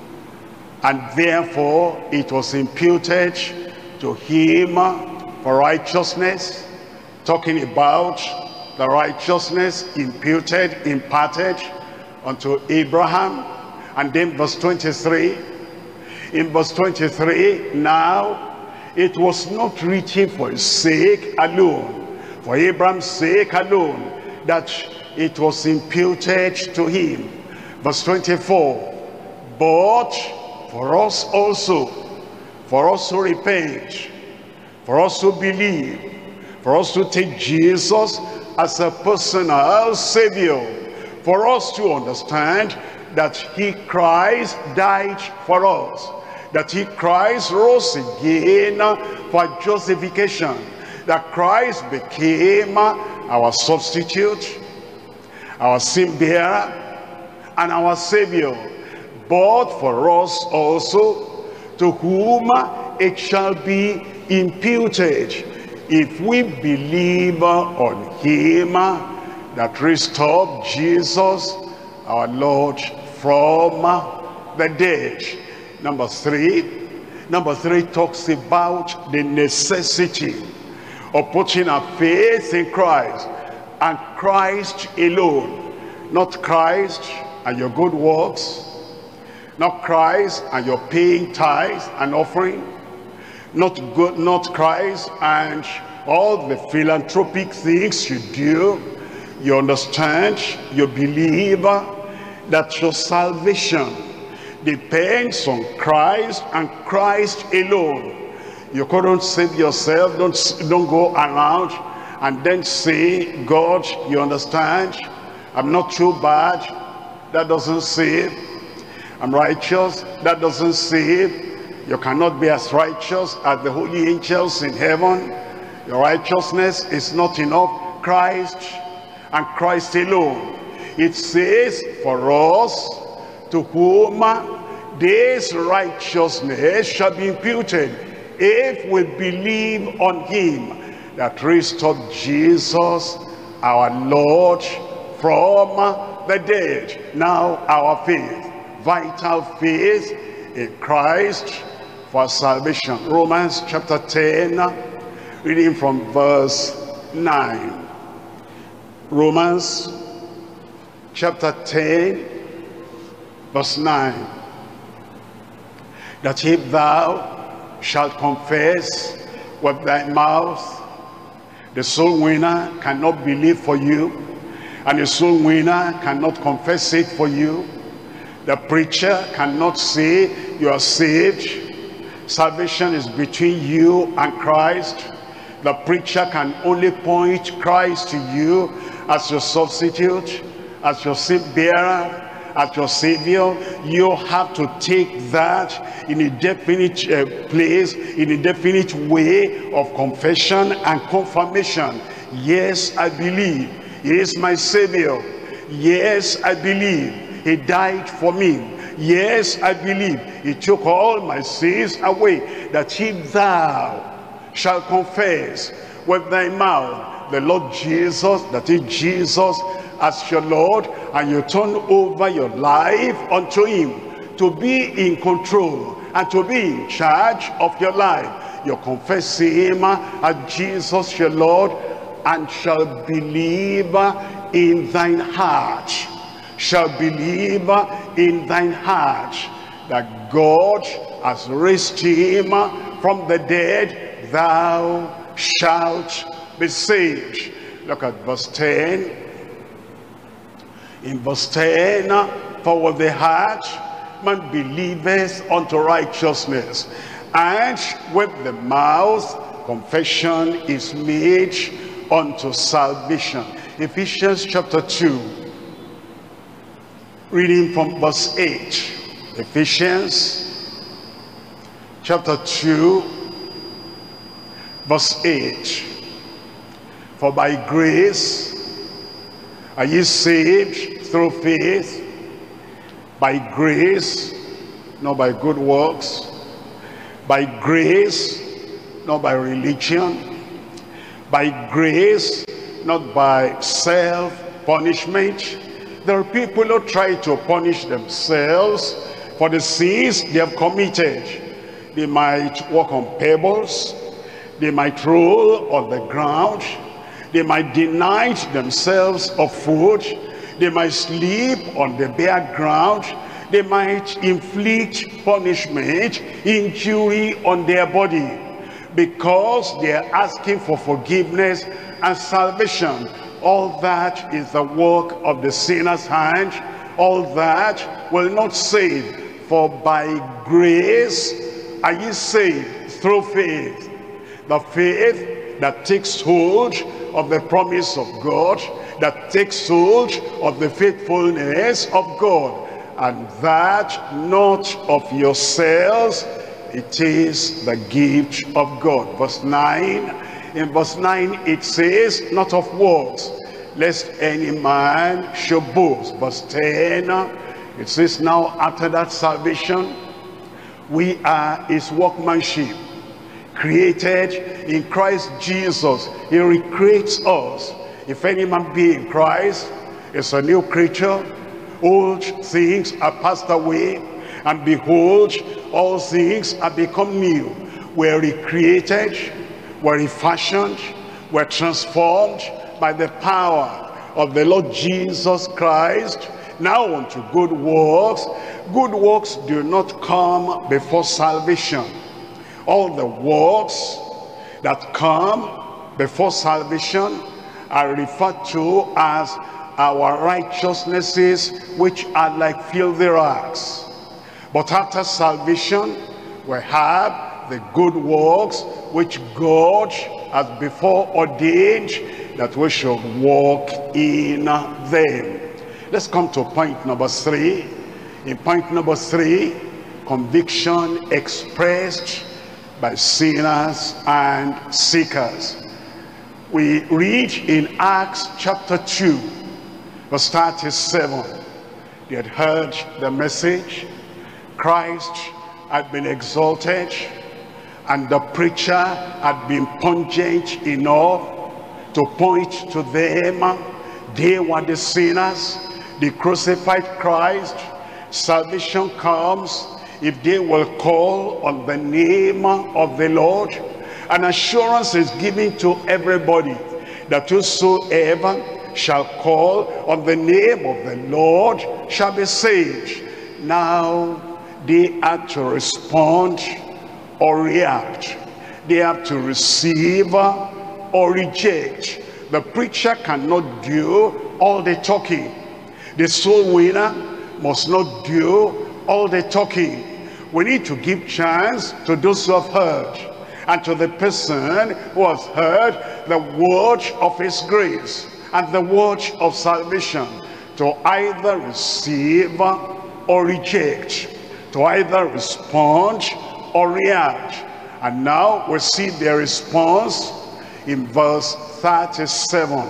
Speaker 1: And therefore it was imputed to him for righteousness, talking about the righteousness imputed, imparted unto Abraham. And then verse twenty-three, in verse twenty-three, now it was not written for his sake alone, for Abraham's sake alone, that it was imputed to him. Verse twenty-four, but for us also, for us to repent, for us to believe, for us to take Jesus as a personal Savior, for us to understand that he, Christ, died for us, that he, Christ, rose again for justification, that Christ became our substitute, our sin bearer, and our Savior. But for us also, to whom it shall be imputed, if we believe on him that raised up Jesus, our Lord, from the dead. Number three, number three talks about the necessity of putting our faith in Christ, and Christ alone. Not Christ and your good works, not Christ and your paying tithes and offering, not good, not Christ and all the philanthropic things you do. You understand, you believe that your salvation depends on Christ and Christ alone. You couldn't save yourself. Don't, don't go around and then say, God, you understand, I'm not too bad. That doesn't save. I'm righteous. That doesn't save. You cannot be as righteous as the holy angels in heaven. Your righteousness is not enough. Christ and Christ alone. It says for us, to whom this righteousness shall be imputed, if we believe on him that raised up Jesus, our Lord, from the dead. Now our faith, vital faith in Christ for salvation. Romans chapter ten, reading from verse nine. Romans chapter ten, verse nine. That if thou shalt confess with thy mouth, the soul winner cannot believe for you, and the soul winner cannot confess it for you. The preacher cannot say you are saved. Salvation is between you and Christ. The preacher can only point Christ to you as your substitute, as your sin bearer, as your Savior. You have to take that in a definite uh, place, in a definite way of confession and confirmation. Yes, I believe He is my Savior. Yes, I believe He died for me. Yes, I believe. He took all my sins away, that if thou shalt confess with thy mouth the Lord Jesus, that is Jesus as your Lord, and you turn over your life unto him to be in control and to be in charge of your life. You confess him as Jesus your Lord, and shall believe in thine heart, shall believe in thine heart that God has raised him from the dead, thou shalt be saved. Look at verse ten. In verse ten, for with the heart man believeth unto righteousness, and with the mouth confession is made unto salvation. Ephesians chapter two, reading from verse eight. Ephesians chapter two, verse eight. For by grace are ye saved through faith, by grace, not by good works, by grace, not by religion, by grace, not by self-punishment. There are people who try to punish themselves for the sins they have committed. They might walk on pebbles, they might roll on the ground, they might deny themselves of food, they might sleep on the bare ground, they might inflict punishment, injury on their body, because they are asking for forgiveness and salvation. All that is the work of the sinner's hand. All that will not save. For by grace are ye saved through faith. The faith that takes hold of the promise of God, that takes hold of the faithfulness of God, and that not of yourselves, it is the gift of God. Verse nine. In verse nine it says, not of works, lest any man should boast. Verse ten, it says, now after that salvation, we are his workmanship, created in Christ Jesus. He recreates us. If any man be in Christ, is a new creature. Old things are passed away, and behold, all things are become new. We're recreated, we're refashioned, we're transformed by the power of the Lord Jesus Christ, now unto good works. Good works do not come before salvation. All the works that come before salvation are referred to as our righteousnesses, which are like filthy rags. But after salvation, we have the good works which God has before ordained that we should walk in them. Let's come to point number three. In point number three, conviction expressed by sinners and seekers. We read in Acts chapter two, verse thirty-seven. They had heard the message. Christ had been exalted, and the preacher had been pungent enough to point to them. They were the sinners. They crucified Christ. Salvation comes if they will call on the name of the Lord. An assurance is given to everybody that whosoever shall call on the name of the Lord shall be saved. Now they have to respond or react. They have to receive or reject. The preacher cannot do all the talking. The soul winner must not do all the talking. We need to give chance to those who have heard, and to the person who has heard the word of his grace and the word of salvation, to either receive or reject, to either respond or react. And now we see their response in verse thirty-seven.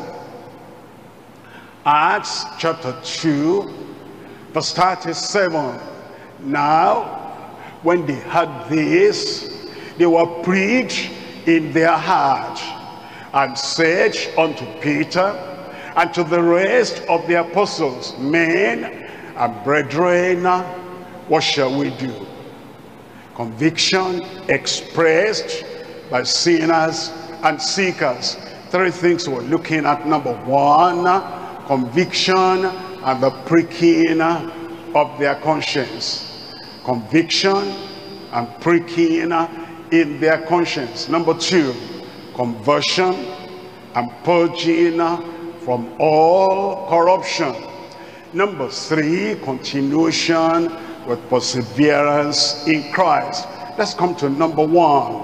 Speaker 1: Acts chapter two, verse thirty-seven. Now, when they heard this, they were pricked in their heart, and said unto Peter and to the rest of the apostles, Men and brethren, what shall we do? Conviction expressed by sinners and seekers. Three things we're looking at. Number one, conviction and the pricking of their conscience. Conviction and pricking in their conscience. Number two, conversion and purging from all corruption. Number three, continuation with perseverance in Christ. Let's come to number one.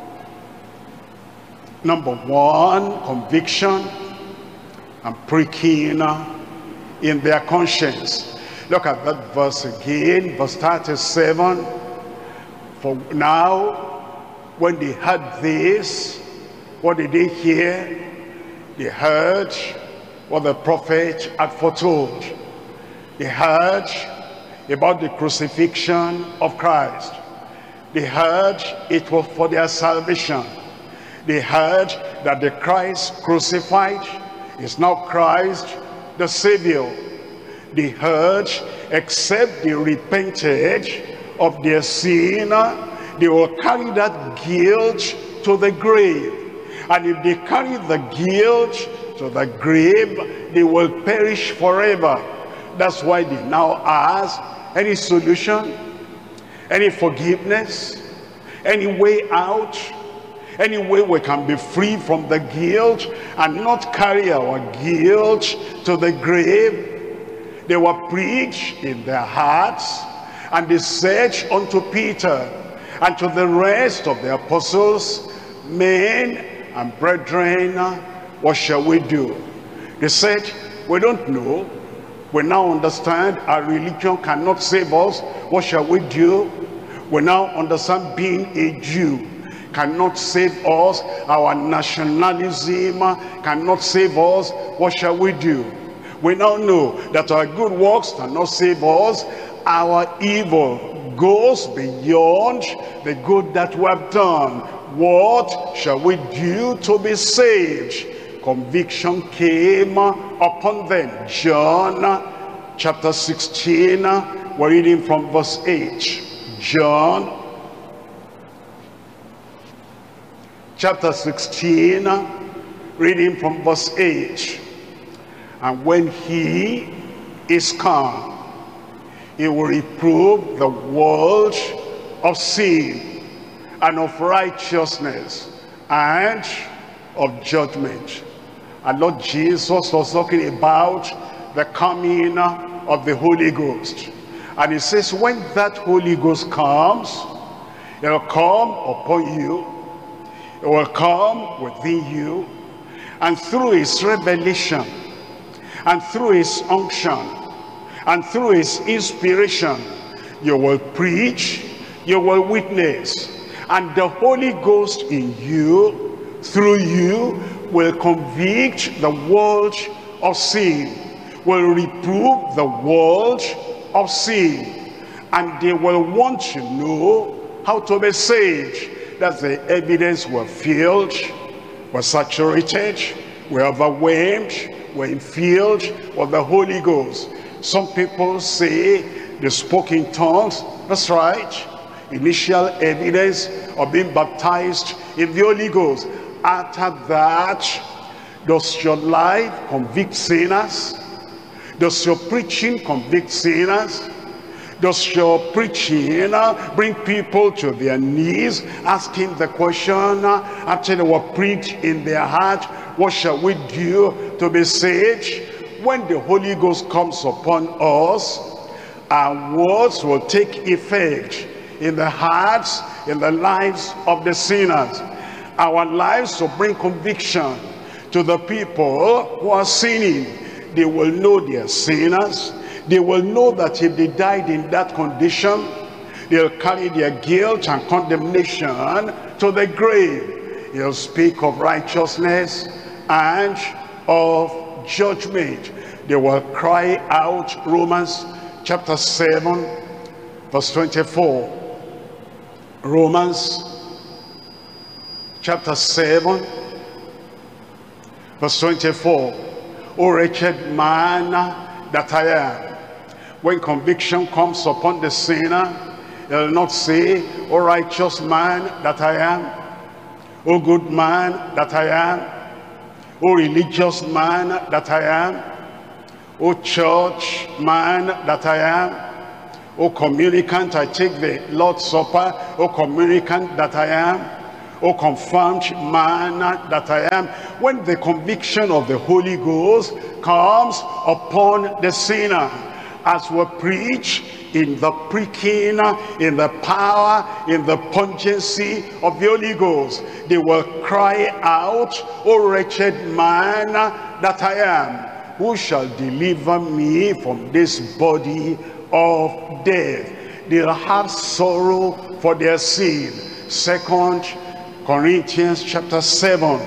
Speaker 1: Number one, conviction and pricking in their conscience. Look at that verse again, verse thirty-seven. For now, when they heard this, what did they hear? They heard what the prophet had foretold. They heard about the crucifixion of Christ. They heard it was for their salvation. They heard that the Christ crucified is now Christ the Savior. They heard, except they repented of their sin, they will carry that guilt to the grave. And if they carry the guilt to the grave, they will perish forever. That's why they now ask, any solution, any forgiveness, any way out, any way we can be free from the guilt and not carry our guilt to the grave. They were preached in their hearts, and they said unto Peter and to the rest of the apostles, Men and brethren, what shall we do? They said, we don't know. We now understand our religion cannot save us. What shall we do? We now understand being a Jew cannot save us. Our nationalism cannot save us. What shall we do? We now know that our good works cannot save us. Our evil goes beyond the good that we have done. What shall we do to be saved? Conviction came upon them. John chapter sixteen, we're reading from verse eight. John chapter sixteen, reading from verse eight. And when he is come, he will reprove the world of sin and of righteousness and of judgment. And Lord Jesus was talking about the coming of the Holy Ghost. And he says, when that Holy Ghost comes, it will come upon you, it will come within you, and through his revelation, and through his unction, and through his inspiration, you will preach, you will witness, and the Holy Ghost in you, through you, will convict the world of sin, will reprove the world of sin, and they will want to know how to be saved. That's the evidence. We're filled, we're saturated, we're overwhelmed, we're filled with the Holy Ghost. Some people say they spoke in tongues. That's right. Initial evidence of being baptized in the Holy Ghost. After that, does your life convict sinners? Does your preaching convict sinners? Does your preaching bring people to their knees, asking the question, after they were preached in their heart, what shall we do to be saved? When the Holy Ghost comes upon us, our words will take effect in the hearts, in the lives of the sinners. Our lives will bring conviction to the people who are sinning. They will know they are sinners. They will know that if they died in that condition, they'll carry their guilt and condemnation to the grave. He'll speak of righteousness and of judgment. They will cry out, Romans chapter seven, verse twenty-four. Romans chapter seven, verse twenty-four. O wretched man that I am. When conviction comes upon the sinner, he'll not say, O righteous man that I am, O good man that I am, O religious man that I am, O church man that I am, O communicant, I take the Lord's Supper, O communicant that I am, O confirmed man that I am. When the conviction of the Holy Ghost comes upon the sinner, as we preach in the pricking, in the power, in the pungency of the Holy Ghost, they will cry out, O wretched man that I am, who shall deliver me from this body of death? They'll have sorrow for their sin. Second Corinthians chapter seven.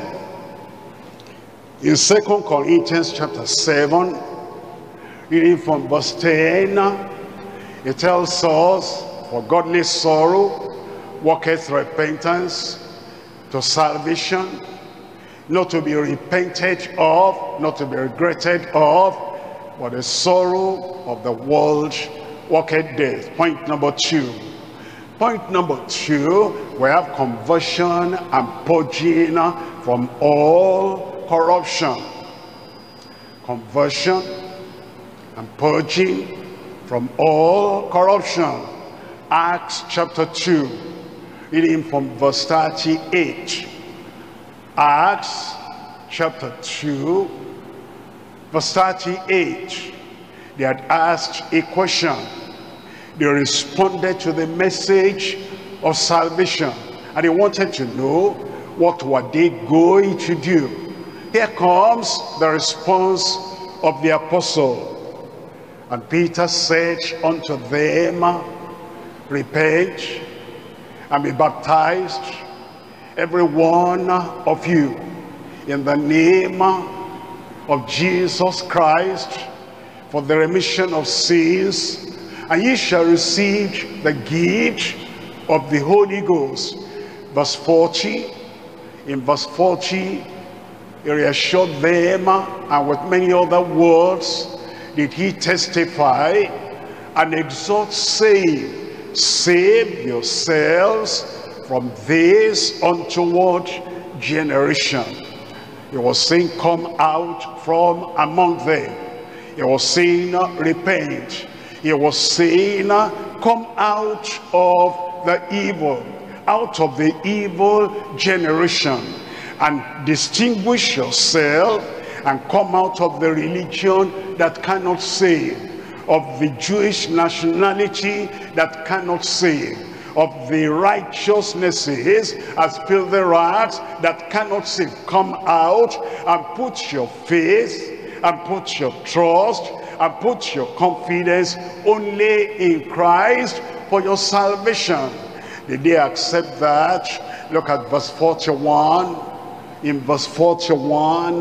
Speaker 1: In Second Corinthians chapter seven, reading from verse ten, it tells us, for godly sorrow worketh repentance to salvation, not to be repented of, not to be regretted of, but the sorrow of the world worketh death. Point number two. Point number two, we have conversion and purging from all corruption. Conversion and purging from all corruption. Acts chapter two, reading from verse thirty-eight. Acts chapter two, verse thirty-eight. They had asked a question. They responded to the message of salvation, and they wanted to know, what were they going to do? Here comes the response of the apostle. And Peter said unto them, repent and be baptized, every one of you, in the name of Jesus Christ, for the remission of sins, and ye shall receive the gift of the Holy Ghost. Verse forty. In verse forty, he reassured them, and with many other words did he testify and exhort, saying, save yourselves from this untoward generation. He was saying, come out from among them. He was saying, repent. He was saying, come out of the evil, out of the evil generation, and distinguish yourself, and come out of the religion that cannot save, of the Jewish nationality that cannot save, of the righteousnesses as filthy rags that cannot save. Come out and put your faith and put your trust and put your confidence only in Christ for your salvation. Did they accept that? Look at verse forty-one. In verse forty-one,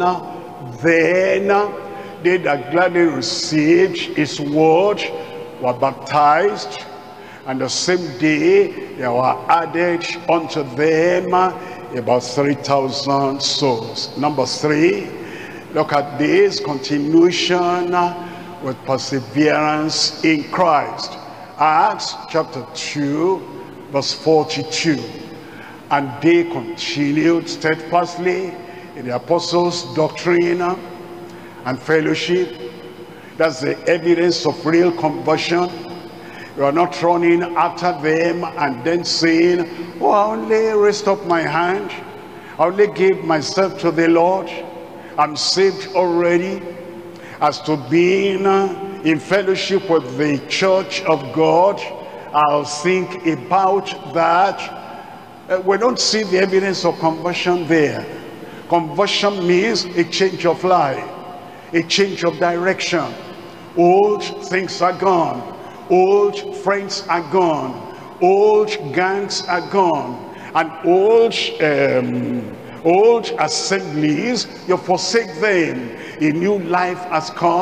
Speaker 1: then they that gladly received his word were baptized, and the same day there were added unto them about three thousand souls. Number three, look at this continuation with perseverance in Christ. Acts chapter two, verse forty-two. And they continued steadfastly in the apostles' doctrine and fellowship. That's the evidence of real conversion. You are not running after them and then saying, oh, I only raised up my hand, I only gave myself to the Lord, I'm saved already. As to being in fellowship with the church of God, I'll think about that. Uh, we don't see the evidence of conversion there. Conversion means a change of life, a change of direction. Old things are gone, old friends are gone, old gangs are gone, and old um, old assemblies, you forsake them. A new life has come,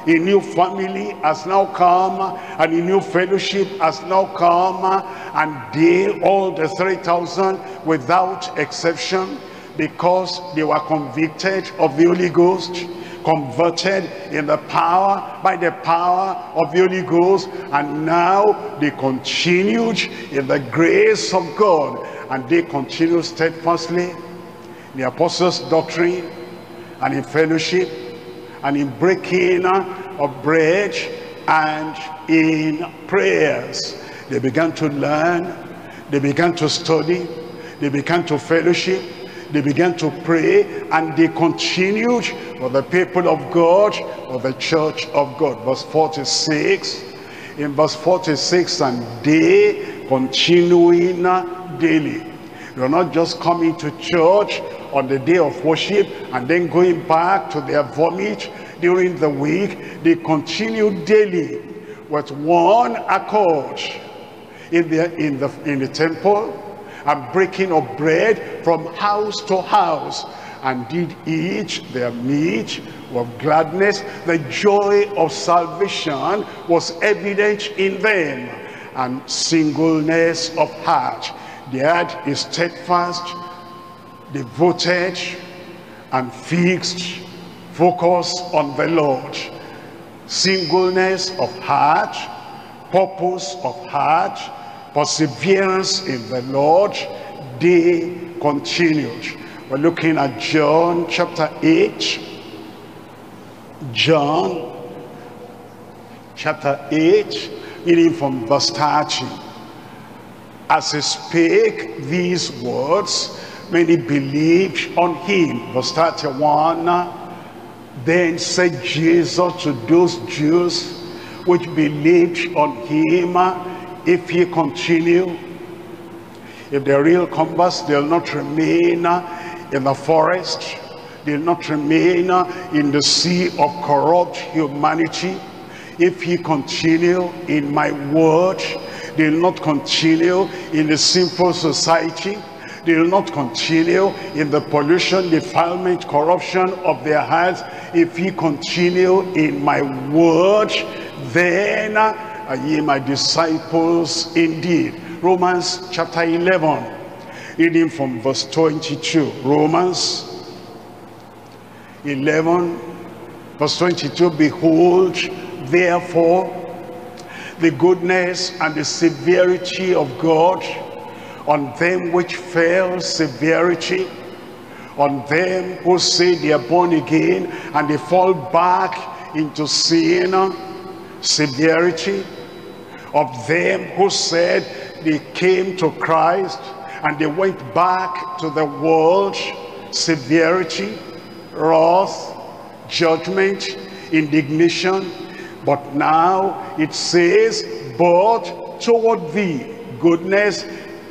Speaker 1: A new family has now come, and a new fellowship has now come, and they, all the three thousand, without exception, because they were convicted of the Holy Ghost, converted in the power, by the power of the Holy Ghost, and now they continued in the grace of God, and they continue steadfastly in the apostles' doctrine, and in fellowship, and in breaking of bread, and in prayers. They began to learn, they began to study, they began to fellowship, they began to pray, and they continued for the people of God, or the church of God. Verse forty-six, in verse forty-six, and they continuing daily. You're not just coming to church on the day of worship and then going back to their vomit during the week. They continue daily with one accord in the in the in the temple, and breaking of bread from house to house, and did eat their meat with gladness. The joy of salvation was evident in them, and singleness of heart. They had a steadfast, devoted, and fixed focus on the Lord. Singleness of heart, purpose of heart, perseverance in the Lord. They continued. We're looking at John chapter eight. John chapter eight, reading from verse thirty. As he spake these words, many believed on him. Verse thirty-one, then said Jesus to those Jews which believed on him, if ye continue, if they're real converts, they'll not remain in the forest, they'll not remain in the sea of corrupt humanity. If ye continue in my word, they will not continue in the sinful society. They will not continue in the pollution, defilement, corruption of their hearts. If ye continue in my word, then are ye my disciples indeed. Romans chapter eleven, reading from verse twenty-two. Romans eleven, verse twenty-two. Behold, therefore, the goodness and the severity of God on them which fell, severity on them who say they are born again and they fall back into sin, severity of them who said they came to Christ and they went back to the world, severity, wrath, judgment, indignation. But now it says, but toward thee goodness,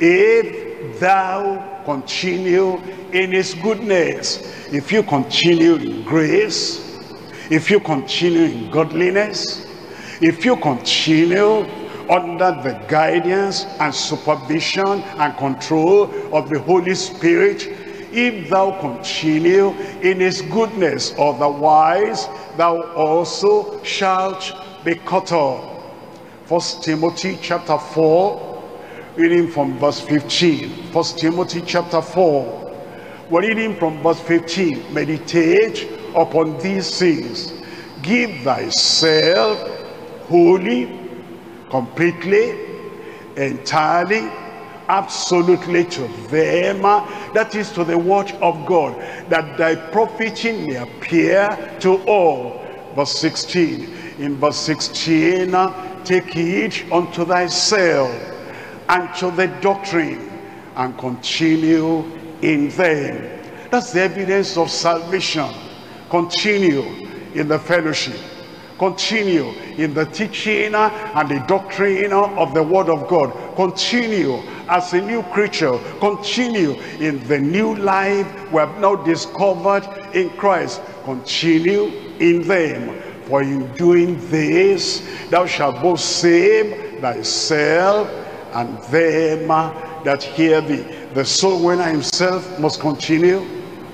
Speaker 1: if thou continue in his goodness. If you continue in grace, if you continue in godliness, if you continue under the guidance and supervision and control of the Holy Spirit, if thou continue in his goodness, otherwise thou also shalt be cut off. First Timothy chapter four, reading from verse fifteen. First Timothy chapter four, we're reading from verse fifteen. Meditate upon these things. Give thyself wholly, completely, entirely, absolutely to them, that is to the word of God, that thy profiting may appear to all. Verse sixteen. In verse sixteen, take heed unto thyself and to the doctrine, and continue in them. That's the evidence of salvation. Continue in the fellowship, continue in the teaching and the doctrine of the word of God, continue as a new creature, continue in the new life we have now discovered in Christ. Continue in them, for in doing this thou shalt both save thyself and them that hear thee. The soul winner himself must continue.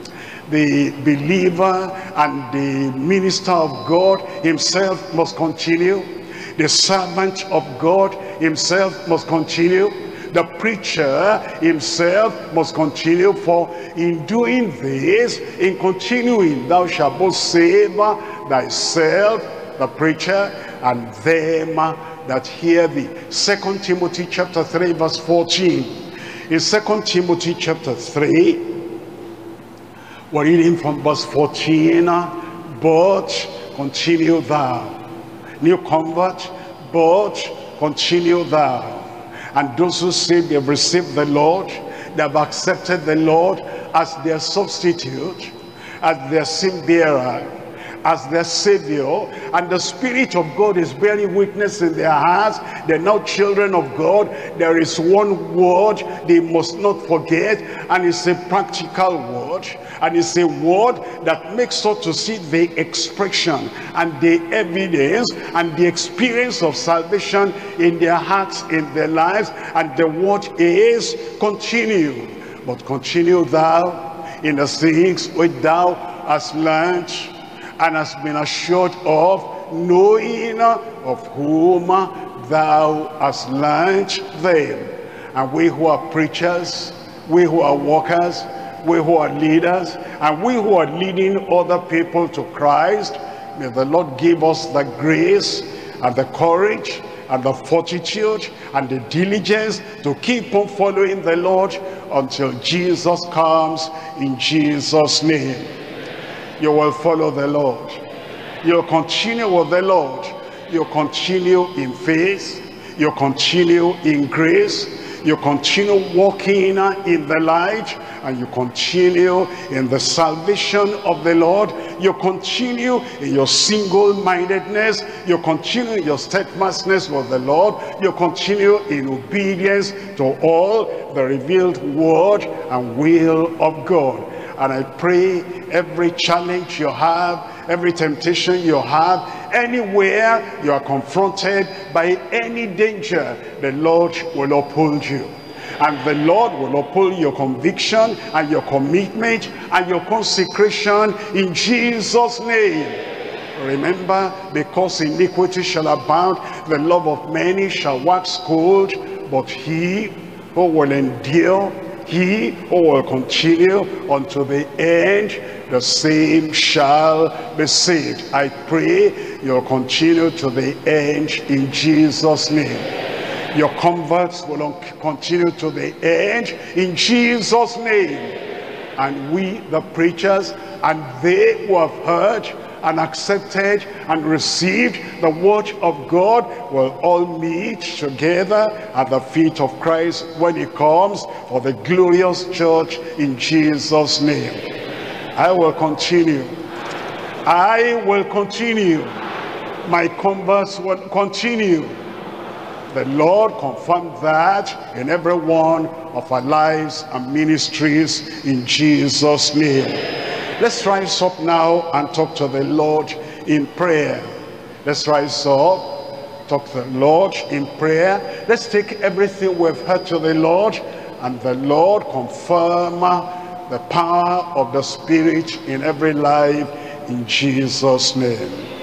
Speaker 1: The believer and the minister of God himself must continue. The servant of God himself must continue. The preacher himself must continue. For in doing this, in continuing, thou shalt both save thyself, the preacher, and them that hear thee. Second Timothy chapter three verse fourteen. In Second Timothy chapter three, we're reading from verse fourteen. But continue thou. New convert, but continue thou. And those who say they have received the Lord, they have accepted the Lord as their substitute, as their sin bearer, as their savior, and the Spirit of God is bearing witness in their hearts, they're now children of God. There is one word they must not forget, and it's a practical word, and it's a word that makes us to see the expression and the evidence and the experience of salvation in their hearts, in their lives. And the word is continue. But continue thou in the things which thou hast learned and has been assured of, knowing of whom thou hast learned them. And we who are preachers, we who are workers, we who are leaders, and we who are leading other people to Christ, may the Lord give us the grace and the courage and the fortitude and the diligence to keep on following the Lord until Jesus comes, in Jesus' name. You will follow the Lord. You'll continue with the Lord. You'll continue in faith. You'll continue in grace. You continue walking in the light, and you continue in the salvation of the Lord. You continue in your single-mindedness. You continue in your steadfastness with the Lord. You continue in obedience to all the revealed word and will of God. And I pray every challenge you have, every temptation you have, anywhere you are confronted by any danger, the Lord will uphold you. And the Lord will uphold your conviction and your commitment and your consecration in Jesus' name. Remember, because iniquity shall abound, the love of many shall wax cold, but he who will endure, he who will continue unto the end, the same shall be saved. I pray you'll continue to the end in Jesus' name. Your converts will continue to the end in Jesus' name. And we, the preachers, and they who have heard and accepted and received the word of God will all meet together at the feet of Christ when he comes for the glorious church in Jesus' name. I will continue. I will continue. My converts will continue. The Lord confirmed that in every one of our lives and ministries in Jesus' name. Let's rise up now and talk to the Lord in prayer. Let's rise up, talk to the Lord in prayer. Let's take everything we've heard to the Lord, and the Lord confirm the power of the Spirit in every life in Jesus' name.